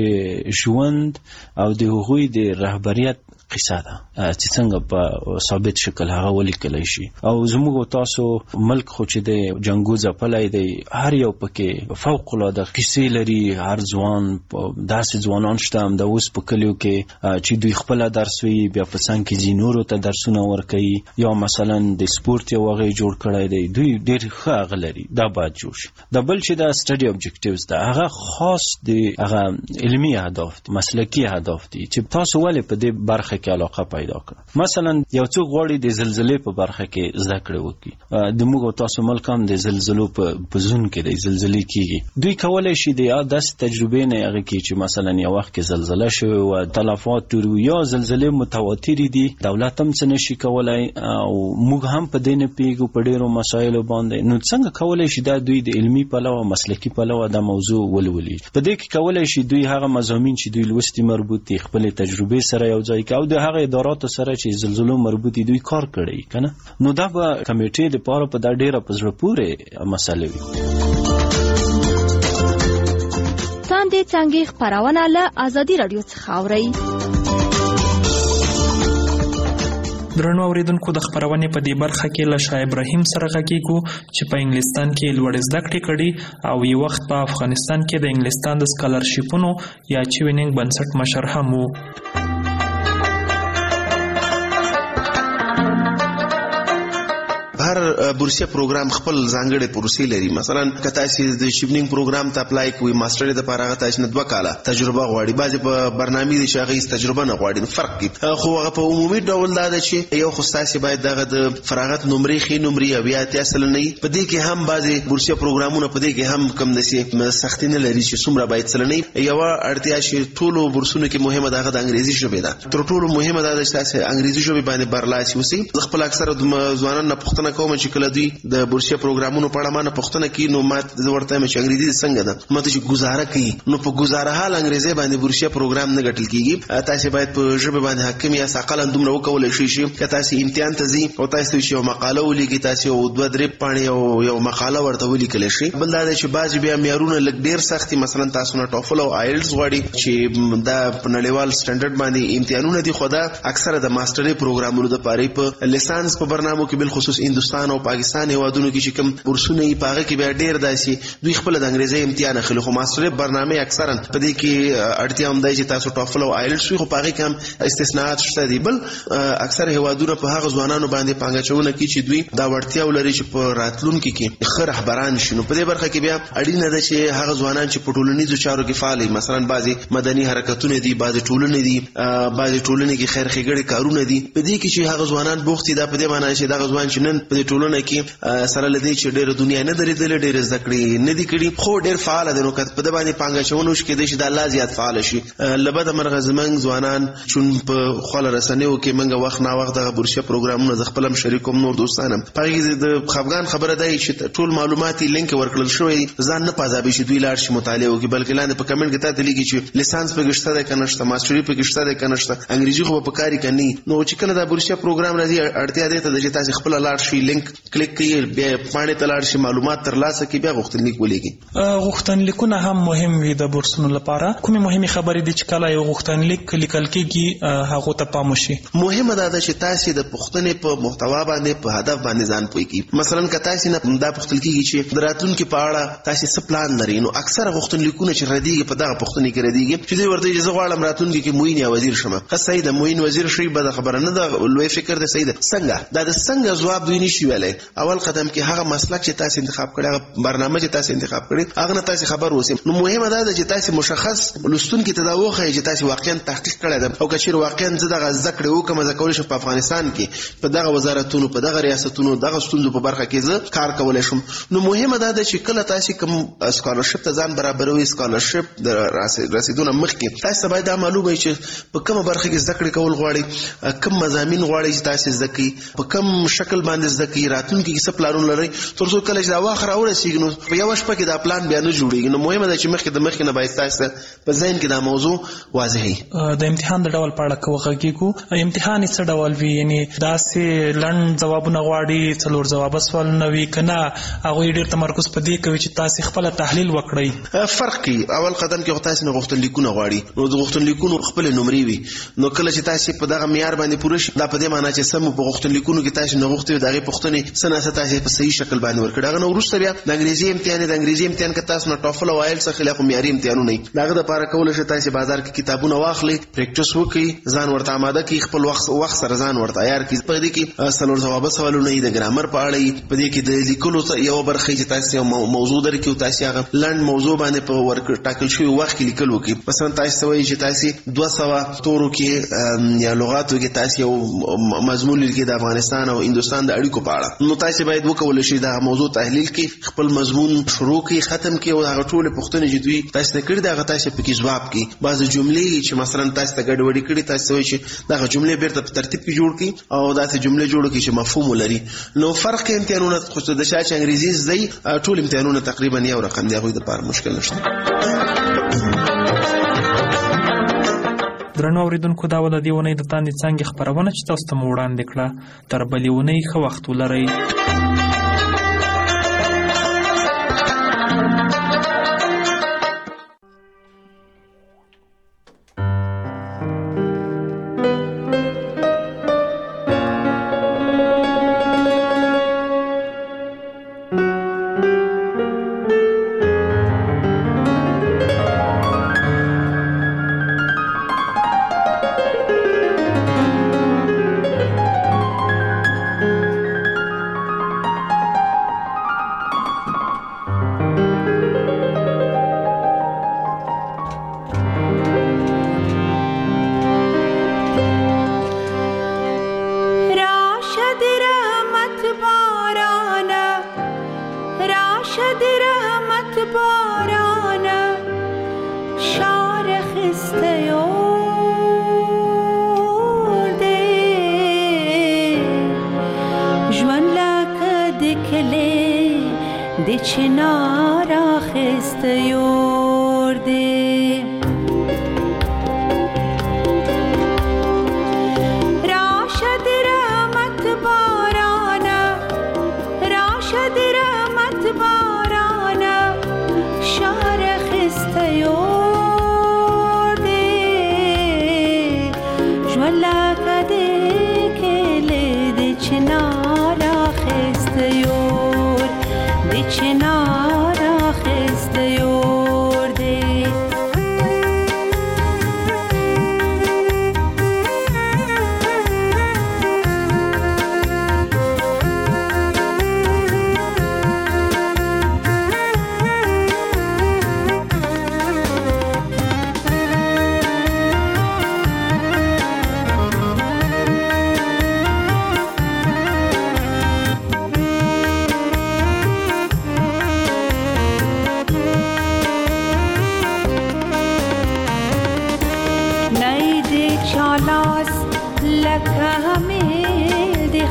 د ژوند او د هغوی د رهبریت قصه ده چې څنګه په ثابت شکل هغه ولیکلی شي. او زموږ تاسو ملک خو چې د جنګو ځپلی دی هر یو پکې فوق العاده قصې لري. هر ځوان داسې ځوانان شته هم د اوس په کلیو کې چې دوی خپله درس وي بیا په څنګ کې ځي نورو ته درسونه ورکوي یا مثلا د سپورت یو هغه جوړ کړی دی دوی ډېر ښه هغه لري دا باید جوړ شي. د بل چې د سټډي اوبجیکټیوز ده هغه خاص د هغه علمي اهداف دي مسلکي اهداف دي چې تاسو ولې په دې برخه کې علاقه پیدا کړه. مثلا یو څوک غواړي د زلزلې په برخه کې زده کړې وکړي د موږ تاسو ملک هم د زلزلو په زون کې د زلزلې کیږي دوی کولای شي د داسې تجربې نه هغه کې چې مثلا یو وخت کې زلزله شوې او تلفات ډېر یا زلزلې متواترې دي دولت هم څه نشي کولای او موږ هم په دې نه پوهېږو په ډېرو مسایلو باندې. نو څنګه کولای شي دا دوی د علمي پلوه مسلکي پلوه دا موضوع ولولي. په دې کې کولای شي دوی هغه مضامین چې دوی لوستي مربوط دي خپلې تجربې سره یو ځای کوي او د هغه اداراتو سره چې زلزلو مربوط دي دوی کار کړی کنه. نو دا به کمیټې د پاره په دا ډیره په زړه پورې مسله وي. تاندې څنګه خبرونه له ازادي رادیو څخه اوري. درنو اوریدونکو د خبرونې په دې برخه کې له شاه ابراهیم سره غږیږو چې په انګلستان کې لوړې زده کړې کړي او یو وخت په افغانستان کې د انګلستان د سکالرشپونو یا چوینینګ بنسټ مشر هم وو. هر بورسیه پروګرام خپل ځانګړي پروسې لري. مثلا که تاسو د شیپنینګ پروګرام ته اپلای کوئ ماستر د لپاره هغه تاسو نه دوه کاله تجربه غواړي. بعضې په برنامې دي چې هغه تجربه نه غواړي فرق کوي. خو هغه په عمومي ډول دا ده چې یو خو تاسو باید دغه د فراغت نمرې ښې نمرې او یا اتیا سلنه وي. په دې کې هم بعضې بورسیه پروګرامونه په دې کې هم کم داسې سختي نه لري چې څومره باید سلنه وي. یوه اړتیا چې ټولو بورسونو کې مهمه ده هغه د انګریزي ژبې ده. تر ټولو مهمه دا ده چې تاسو انګریزي ژبې باندې برلاسي اوسئ. زه خپل اکثره ځوانان نه پوښتنه کوم چې کله دوی د بورسیه پروګرامونو په اړه ما پوښتنه کوي نو ما زه ورته وایم چې انګریزي څنګه ده ما ته چې ګزاره کوي نو په ګزاره حال انګریزي باندې بورسیه پروګرام نه ګټل کیږي. تاسو باید په ژبه باندې حاکم یا ثقل دومره وکولای شئ چې که تاسو امتحان ته ځئ او تاسو چې یو مقاله ولیکئ تاسو یو دوه درې پاڼې او یو مقاله ورته ولیکلی شئ. بل دا چې بعضې بیا معیارونه لږ ډېر سخت دي. مثلا تاسو نه ټوفل او آیلټس غواړي چې دا په نړیوال سټنډرډ باندې امتحانونه دي. خو دا اکثره د ماسترۍ پروګرامونو دپاره په لیسانس په برنامو کې بالخصوص هندوستان او پاکستان هېوادونو کې چې کوم بورسونه یې په هغه کې بیا ډېر داسې دوی خپله د انګریزۍ امتحان اخلي. خو ماسترۍ برنامې اکثرا په دې کې اړتیا هم دی چې تاسو ټوفل او آیلټس وي خو په هغې کې هم استثناءات شته دي. بل اکثر هېوادونه په هغه ځوانانو باندې پانګه اچونه کوي چې دوی دا وړتیا ولري چې په راتلونکي کې ښه رهبران شي. نو په دې برخه کې بیا اړینه ده چې هغه ځوانان چې په ټولنیزو چارو کې فعال وي مثلا بعضې مدني حرکتونه دي بعضې ټولنې دي بعضې ټولنې کې خیر ښېګړې کارونه دي په دې کې چې هغه ځوانان بوخت دي دا په دې معنی چې دغه ځوان چې نن په د ټولنه کې سره لدی چې ډېر دنیا نه درېدل ډېر زده کړې نه دي کړي خو ډېر فعال دي نو کته په د باندې پانګه چونو شي کې د الله زیات فعال شي لبد مرغ زمنګ ځوانان چون په خپل رسنیو کې منګه وخت نه وخت د بورسیا پروګرامونو د خپلم شریکوم نور دوستانم پاره د خفغان خبره دی چې ټول معلوماتي لینک ورکړل شوی ځان نه پازابي شي دوی لاړ شي مطالعه وکړي بلکې لاندې په کمنټ کې ته لیکي چې لیسانس په گشته ده کنه شته ماستری په گشته ده کنه شته انګریزي خو په کاری کوي نو چې کله دا بورسیا پروګرام راځي اړتیا ده ته چې تاسو خپل لاړ شي لینک کلیک کړئ بیا باندې تلاړ شي معلومات ترلاسه کړئ بیا غوښتنلیک ولېږي غوښتنلیکونه هم مهم وي د بورسونو لپاره کومې مهمه خبرې دي چې کله یو غوښتنلیک لیکل کېږي هغه ته پام وشي مهمه ده چې تاسو د پښتنې په محتوا باندې په هدف باندې ځان پوي کی مثلا که تاسو نه دا پښتل کېږي چې دراتون کې په اړه تاسو څه پلان لرئ نو اکثر غوښتنلیکونه چې ردیږي په دغه پښتنې کې ردیږي چې دوی ورته چې غواړم راتون کې موین یا وزیر شمه که صحیح ده موین وزیر شي به خبره نه ده لوی فکر ده صحیح ده څنګه دا د څنګه جواب دوی نشي ویلای اول قدم کې هغه مسلک چې تاسو انتخاب کړی هغه برنامه چې تاسو انتخاب کړی هغه نه تاسو خبر اوسئ نو مهمه ده چې تاسو مشخص لستون کې تداوخه چې تاسو واقعا تحقیق کړی ده او که چیرې واقعا زه دغه ذکر وکم زه کولای شم په افغانستان کې په دغه وزارتونو په دغه ریاستونو دغه ستونزو په برخه کې زه کار کولای شم نو مهمه ده چې کله تاسو کوم سکالرشپ ته ځان برابروي سکالرشپ د رسیدونه مخکې تاسو باید دا معلومه چې په کومه برخه کې ذکر کول غواړي کوم مضامین غواړي چې تاسو ذکی په کوم شکل باندې ذکی راتلونکي کې څه پلانونه لري تر څو کله چې دا واخر اورسیږي نو په یو شپه کې دا پلان بیا نه جوړیږي نو مهمه ده چې مخکې د مخکې نه باید تاسو په ذهن کې دا موضوع واضح وي د امتحان د ډول په اړه کوغږیږو امتحان څه ډول وي یعنی داسې لنډ ځوابونه غواړي څلور جواب سوالونه وي کنه هغه ډیر تمرکز په دې کوي چې تاسو خپل تحلیل وکړئ فرق کی اول قدم کې تاسو نه غوښتنلیکونه غواړي نو د غوښتنلیکونو خپل نمرې وي نو کله چې تاسو په دغه معیار باندې پوره شي دا په دې معنی چې سم په غوښتنلیکونو کې تاسو نه غوښتي دغه پښتنې سنه تاسو په صحیح شکل باندې ورکړه هغه نو وروسته بیا د انګریزي امتحان د انګریزي امتحان کې تاسو نه ټافل او آیلټس څخه خلاف معیاري امتحانونه نه دغه د لپاره کول شي تاسو بازار کې کتابونه واخلي پریکټیس وکړي ځان ورته آماده کړئ خپل وخت وخت سره ځان ورته عیار کړئ په دې کې څلور جواب سوالونه د ګرامر په اړه په دې کې د لیکلو یو برخه چې تاسو موضوع درکې او تاسو هغه لنډ موضوع باندې په ورک ټاکل شوی وخت کې لیکل وکړي مثلا تاسو وایي چې تاسو دوه سوه تورو کې یا لغاتو کې تاسو یو مضمون لیکي د افغانستان او هندستان د اړیکو په اړه نو تاسو باید وکول شي دا موضوع تحلیل کې خپل مضمون شروع کې ختم کې او هغه ټول پوښتنې چې دوی تاسو ته کړی دا هغه تاسو په کې جواب کې بعض جملې چې مثلا تاسو ته ګډوډي کړي تاسو وایي چې دا جملې بیرته په ترتیب کې جوړ کړئ او دا جملې جوړ کړئ چې مفهوم ولري نو فرق کې امتحانونه خو د شاشه انګریزي زی ټول امتحانونه تقریبا یو رقم دی هغه د لپاره مشکل نشته درنو اوریدونکو دا ول د دیونې د تاندې څنګه خبرونه چې تاسو ته وړاندې کړه تر بلېونې خو وخت ولرئ چنار اخست یور دی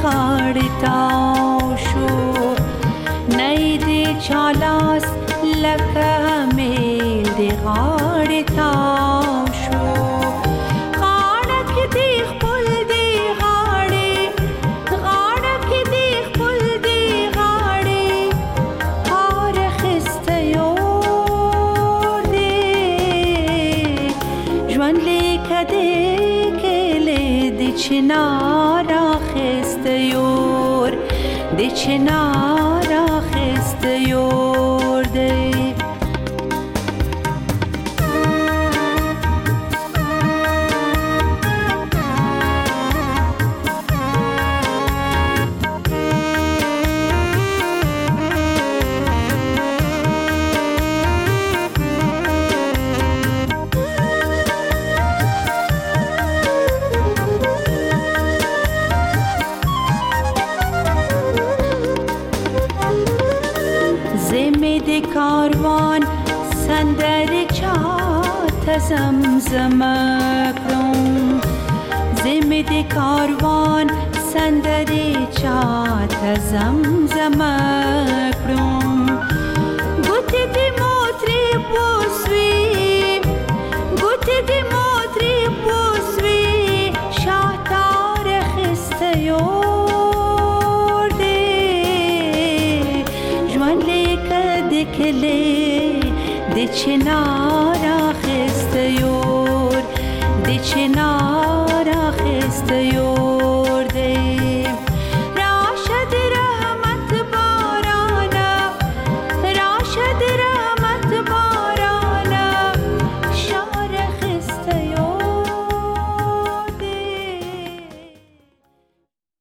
غاړې تاو شو نه دې چالاس لکه میل دې غاړې تاو شو غاړه کې دې خپل دې غاړې غاړه کې دې خپل دې غاړې هار اخیسته یور دې ژوند لیکه دې کلې دې چنار اخیسته یور دې چنار اخیسته یور دې کاروان سندر چات زمزم کړم زمه د کاروان سندر چات زمزم کړم ګوت دې موتري پوسوي ګوت دې موتري پوسوي شاتار خسته یو کله د چنار اخیسته یور د چنار اخیسته یور